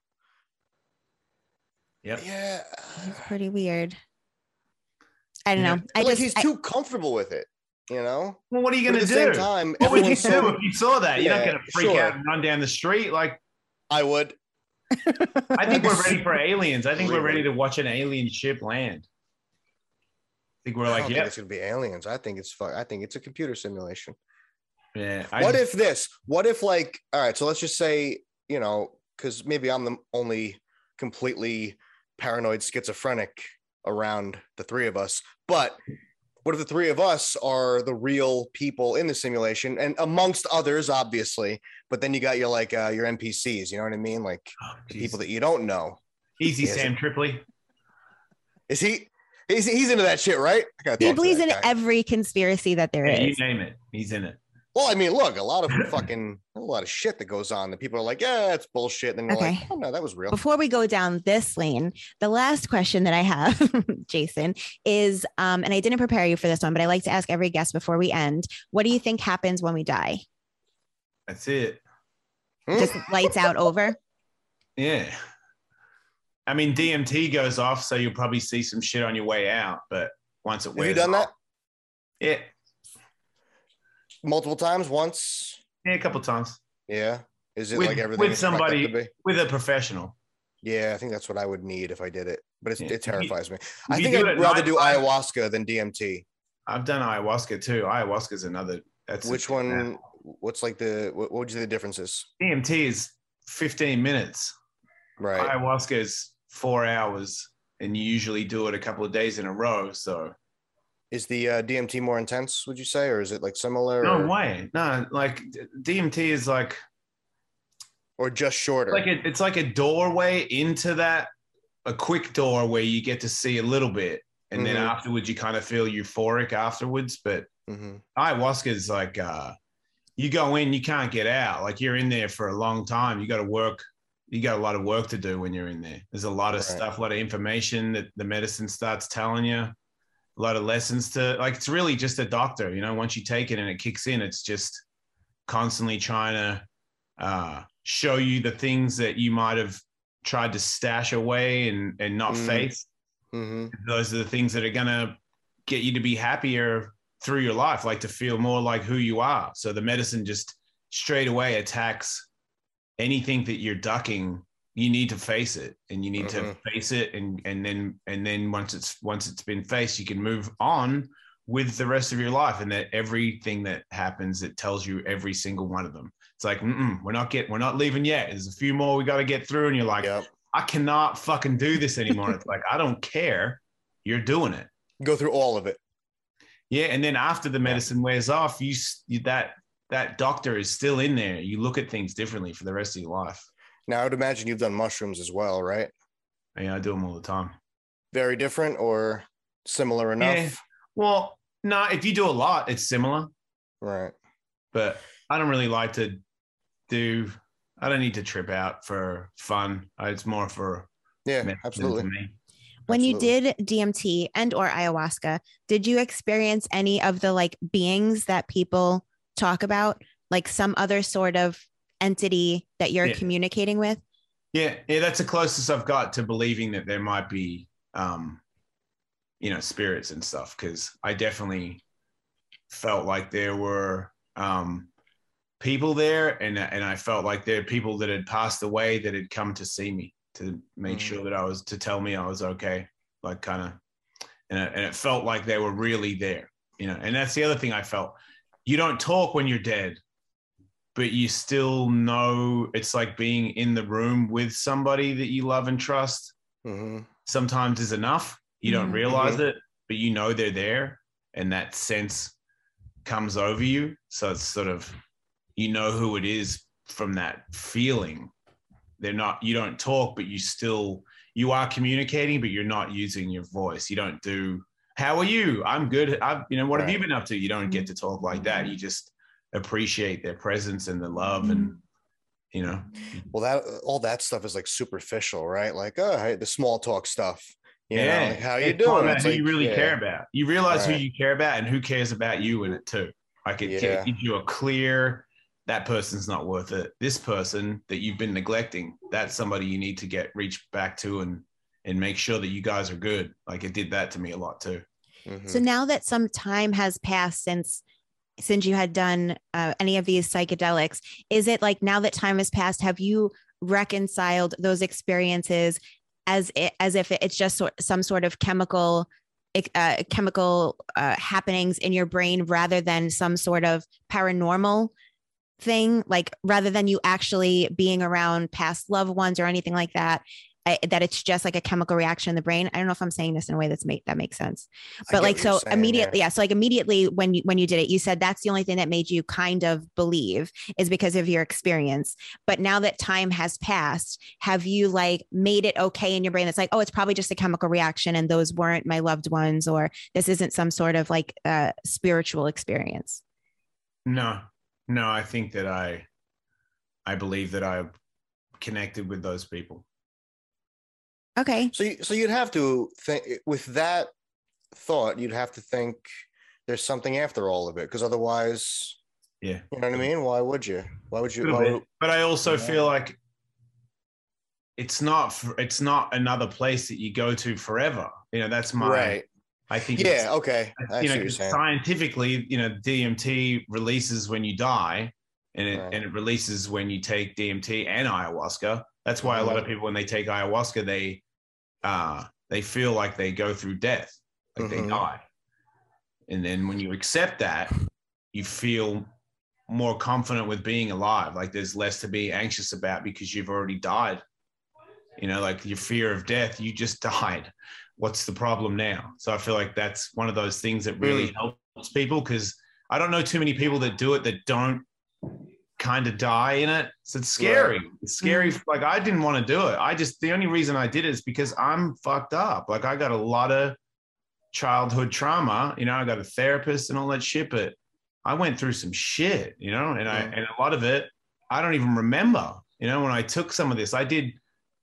Yep. Yeah. It's pretty weird. I don't Yeah. know. Like he's too comfortable with it, you know? Well, what are you But going to at do? the same time, What would you everyone's do so- if you saw that? You're not Yeah, going to freak sure. out and run down the street. Like, I would. I think we're ready for aliens. I think we're Completely. ready to watch an alien ship land. I think we're I like, don't think yeah, it's gonna be aliens. I think it's a computer simulation. yeah. What if like, all right, so let's just say, you know, because maybe I'm the only completely paranoid schizophrenic around the three of us, but what if the three of us are the real people in the simulation and amongst others, obviously, but then you got your like your NPCs, you know what I mean? Like the people that you don't know. Easy, Yes. Sam Tripoli. Is he? He's into that shit, right? I gotta He talk to believes that in guy. every conspiracy that there Yeah, you is. name it. He's in it. Well, I mean, look, a lot of shit that goes on that people are like, yeah, it's bullshit. And then you're like, Okay. oh no, that was real. Before we go down this lane, the last question that I have, Jason, is, and I didn't prepare you for this one, but I like to ask every guest before we end, what do you think happens when we die? That's it. Just lights out over? Yeah. I mean, DMT goes off, so you'll probably see some shit on your way out. But once it Have wears you done off- that Yeah. multiple times? Once? Yeah, a couple times. Yeah. Is it With- like everything with it's cracked up somebody- to be? With a professional. Yeah, I think that's what I would need if I did it, but Yeah. it terrifies me. I you think do it I'd at rather do night time- ayahuasca than DMT. I've done ayahuasca too. Ayahuasca's another. That's Which one? What's like what would you say the difference is? DMT is 15 minutes. Right. Ayahuasca is 4 hours, and you usually do it a couple of days in a row. So Is the DMT more intense, would you say, or is it like similar? no or, way. No, like DMT is like or just shorter? it's like a doorway into that, a quick door where you get to see a little bit, and then Mhm. afterwards you kind of feel euphoric afterwards. But Mhm. ayahuasca is like you go in, you can't get out. Like you're in there for a long time. You got to work. You got a lot of work to do when you're in there. There's a lot of Right. stuff, a lot of information that the medicine starts telling you, a lot of lessons to like. It's really just a doctor, you know. Once you take it and it kicks in, it's just constantly trying to show you the things that you might have tried to stash away and not face. Those are the things that are going to get you to be happier through your life, like to feel more like who you are. So the medicine just straight away attacks anything that you're ducking. You need to face it, and you need to face it. And then once it's been faced, you can move on with the rest of your life. And that everything that happens, it tells you every single one of them. It's like, we're not leaving yet. There's a few more we got to get through. And you're like, I cannot fucking do this anymore. It's like, I don't care. You're doing it. Go through all of it. Yeah. And then after the medicine wears off, that doctor is still in there. You look at things differently for the rest of your life. Now, I would imagine you've done mushrooms as well, right? Yeah, I do them all the time. Very different or similar enough? Yeah. Well, no, if you do a lot, it's similar. Right. But I don't really like to I don't need to trip out for fun. It's more for absolutely. For me. When you did DMT and or ayahuasca, did you experience any of the like beings that people talk about, like some other sort of entity that you're communicating with? Yeah, that's the closest I've got to believing that there might be, spirits and stuff. Because I definitely felt like there were people there, and I felt like there are people that had passed away that had come to see me to make sure that to tell me I was okay, like kind of, and it felt like they were really there, And that's the other thing I felt. You don't talk when you're dead, but you still know. It's like being in the room with somebody that you love and trust. Sometimes is enough. You don't realize it, but you know they're there, and that sense comes over you. So it's sort of, who it is from that feeling. You don't talk, but you are communicating, but you're not using your voice. You don't do, how are you? I'm good. What have you been up to? You don't get to talk like that. You just appreciate their presence and the love and, Well, all that stuff is like superficial, right? Like, the small talk stuff. Like, how you doing? It's who you really care about. You realize who you care about and who cares about you in it too. Like it gives you a clear, that person's not worth it. This person that you've been neglecting, that's somebody you need to reach back to and make sure that you guys are good. Like it did that to me a lot too. So now that some time has passed since you had done any of these psychedelics, is it like now that time has passed, have you reconciled those experiences as if it's just some sort of chemical happenings in your brain rather than some sort of paranormal thing, like rather than you actually being around past loved ones or anything like that, that it's just like a chemical reaction in the brain? I don't know if I'm saying this in a way that makes sense, but like, so immediately, so like immediately when you did it, you said that's the only thing that made you kind of believe is because of your experience. But now that time has passed, have you like made it okay in your brain? That's like, oh, it's probably just a chemical reaction and those weren't my loved ones, or this isn't some sort of like spiritual experience? No, I think that I believe that I connected with those people. Okay. So you'd have to think, with that thought, you'd have to think there's something after all of it, because otherwise, you know what I mean? Why would you? But I also feel like it's not another place that you go to forever. That's my right. I think. Yeah. Okay. Scientifically, DMT releases when you die, and it releases when you take DMT and ayahuasca. That's why a lot of people, when they take ayahuasca, they feel like they go through death, like they die. And then when you accept that, you feel more confident with being alive. Like there's less to be anxious about because you've already died. Like your fear of death, you just died. What's the problem now? So I feel like that's one of those things that really helps people, because I don't know too many people that do it that don't kind of die in it. So it's scary. Right. It's scary. Like I didn't want to do it. The only reason I did it is because I'm fucked up. Like I got a lot of childhood trauma, I got a therapist and all that shit, but I went through some shit, and a lot of it, I don't even remember, when I took some of this. I did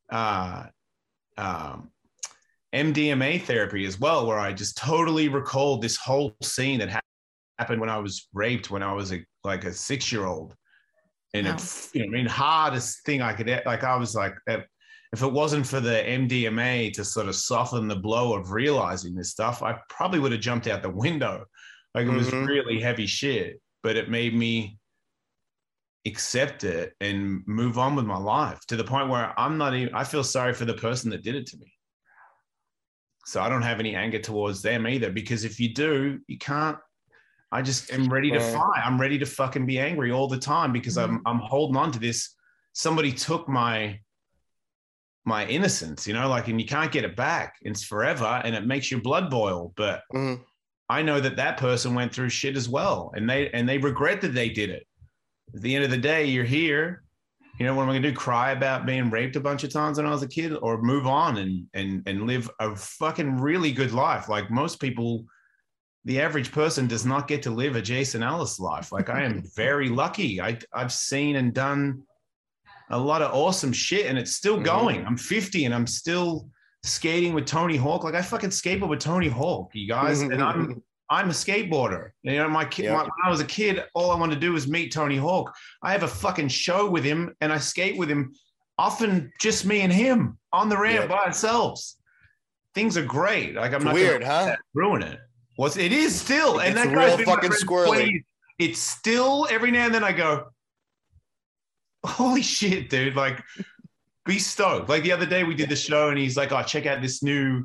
MDMA therapy as well, where I just totally recalled this whole scene that happened when I was raped when I was like a 6-year-old. And Wow. it's, I mean, hardest thing I could, like, I was like, if it wasn't for the MDMA to sort of soften the blow of realizing this stuff, I probably would have jumped out the window. Like, it was really heavy shit, but it made me accept it and move on with my life to the point where I feel sorry for the person that did it to me. So I don't have any anger towards them either, because if you do, you can't. I just am ready to fight. I'm ready to fucking be angry all the time because I'm holding on to this. Somebody took my innocence, you know, like, and you can't get it back. It's forever, and it makes your blood boil. But I know that person went through shit as well, and they regret that they did it. At the end of the day, you're here. You know, what am I gonna do? Cry about being raped a bunch of times when I was a kid, or move on and live a fucking really good life? Like most people, the average person does not get to live a Jason Ellis life. Like, I am very lucky. I've seen and done a lot of awesome shit, and it's still going. I'm 50 and I'm still skating with Tony Hawk. Like, I fucking skateboard with Tony Hawk, you guys. And I'm a skateboarder. You know, when I was a kid, all I wanted to do was meet Tony Hawk. I have a fucking show with him, and I skate with him, often just me and him on the ramp by ourselves. Things are great. Like, I'm not weird, huh? Ruin it. Well, it is still, and it's that real guy's fucking squirrely. It's still every now and then I go, holy shit, dude! Like, be stoked. Like the other day we did the show, and he's like, "Oh, check out this new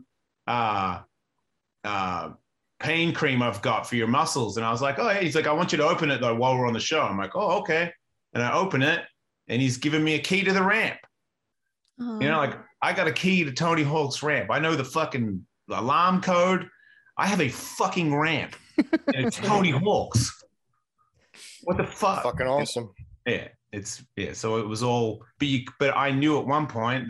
pain cream I've got for your muscles." And I was like, "Oh, hey." He's like, "I want you to open it though while we're on the show." I'm like, "Oh, okay." And I open it, and he's giving me a key to the ramp. You know, like, I got a key to Tony Hawk's ramp. I know the fucking alarm code. I have a fucking ramp, and it's Tony Hawk's. What the fuck? Fucking awesome. Yeah, so it was all, but I knew at one point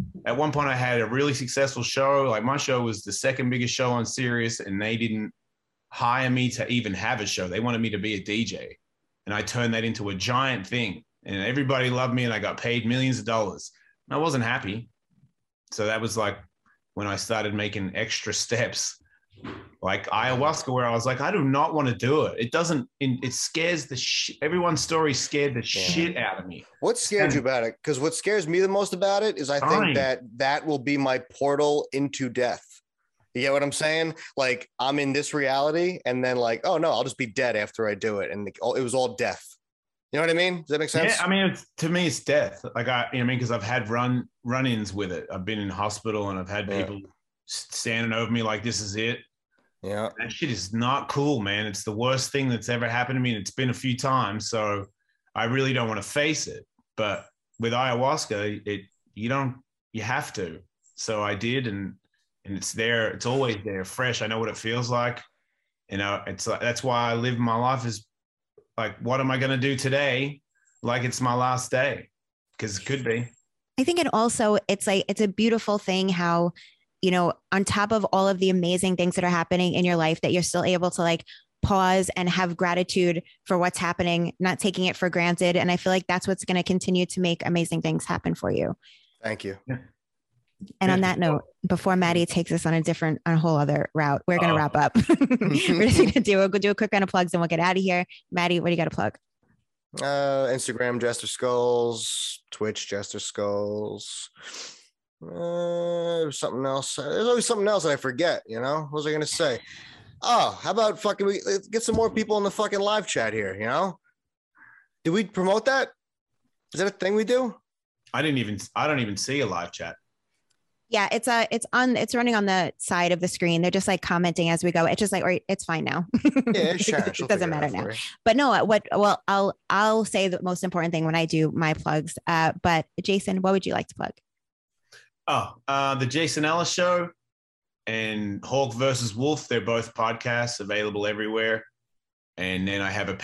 I had a really successful show. Like, my show was the second biggest show on Sirius, and they didn't hire me to even have a show. They wanted me to be a DJ, and I turned that into a giant thing, and everybody loved me, and I got paid millions of dollars. And I wasn't happy. So that was like when I started making extra steps, like ayahuasca, where I was like, I do not want to do it. It scares everyone's story scared the shit out of me. What scared you about it? Because what scares me the most about it is I think that will be my portal into death. You get what I'm saying? Like, I'm in this reality, and then like, oh no, I'll just be dead after I do it. And it was all death. You know what I mean? Does that make sense? Yeah, I mean, to me, it's death. Like, because I've had run-ins with it. I've been in hospital, and I've had people standing over me like, this is it. Yeah. That shit is not cool, man. It's the worst thing that's ever happened to me, and it's been a few times. So I really don't want to face it. But with ayahuasca, you have to. So I did, and it's there. It's always there, fresh. I know what it feels like. You know, it's like, that's why I live my life is like, what am I going to do today? Like, it's my last day, because it could be. I think it's a beautiful thing how, you know, on top of all of the amazing things that are happening in your life, that you're still able to like pause and have gratitude for what's happening, not taking it for granted. And I feel like that's what's going to continue to make amazing things happen for you. Thank you. Yeah. And on that note, before Maddie takes us on a whole other route, we're going to wrap up. We're just going to do a quick round of plugs, and we'll get out of here. Maddie, what do you got to plug? Instagram, Jester Skulls, Twitch, Jester Skulls. There's something else. There's always something else that I forget, you know? What was I going to say? Oh, how about let's get some more people in the fucking live chat here, you know? Did we promote that? Is that a thing we do? I don't even see a live chat. Yeah, it's running on the side of the screen. They're just like commenting as we go. It's just like, or it's fine now. Yeah, sure. It doesn't matter now. But no, I'll say the most important thing when I do my plugs. But Jason, what would you like to plug? The Jason Ellis Show and Hawk versus Wolf. They're both podcasts available everywhere. And then I have a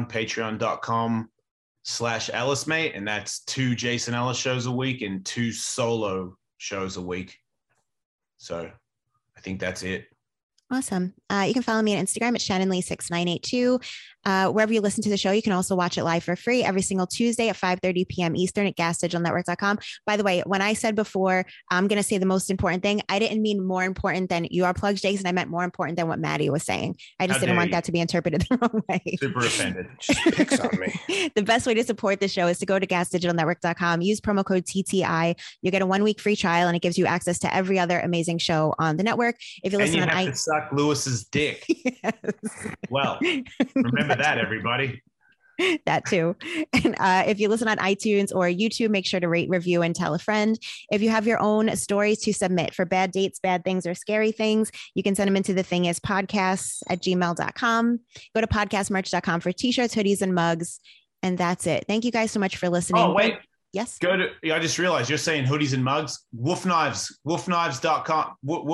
patreon.com/EllisMate. And that's 2 Jason Ellis shows a week and 2 solo shows a week. So I think that's it. Awesome. You can follow me on Instagram at ShannonLee6982. Wherever you listen to the show, you can also watch it live for free every single Tuesday at 5:30 p.m. Eastern at gasdigitalnetwork.com. By the way, when I said before, I'm going to say the most important thing, I didn't mean more important than your plugs, Jason. I meant more important than what Maddie was saying. I just didn't want that to be interpreted the wrong way. Super offended. She picks on me. The best way to support the show is to go to gasdigitalnetwork.com, use promo code TTI. You get a 1-week free trial and it gives you access to every other amazing show on the network. If you listen to suck Lewis's dick. Yes. Well, remember that, everybody. That too. And if you listen on iTunes or YouTube, make sure to rate, review, and tell a friend. If you have your own stories to submit for bad dates, bad things, or scary things, you can send them into thethingispodcasts@gmail.com. Go to podcastmerch.com for t-shirts, hoodies, and mugs. And that's it. Thank you guys so much for listening. Oh, wait. Yes. I just realized you're saying hoodies and mugs. Wolf Knives, wolfknives.com,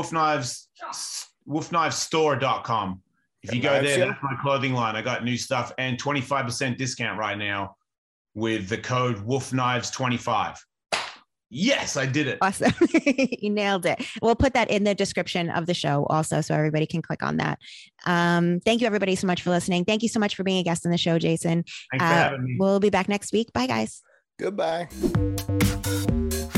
wolfknivesstore.com. If you go there, that's my clothing line. I got new stuff and 25% discount right now with the code WolfKnives25. Yes, I did it. Awesome. You nailed it. We'll put that in the description of the show also, so everybody can click on that. Thank you, everybody, so much for listening. Thank you so much for being a guest on the show, Jason. Thanks for having me. We'll be back next week. Bye, guys. Goodbye.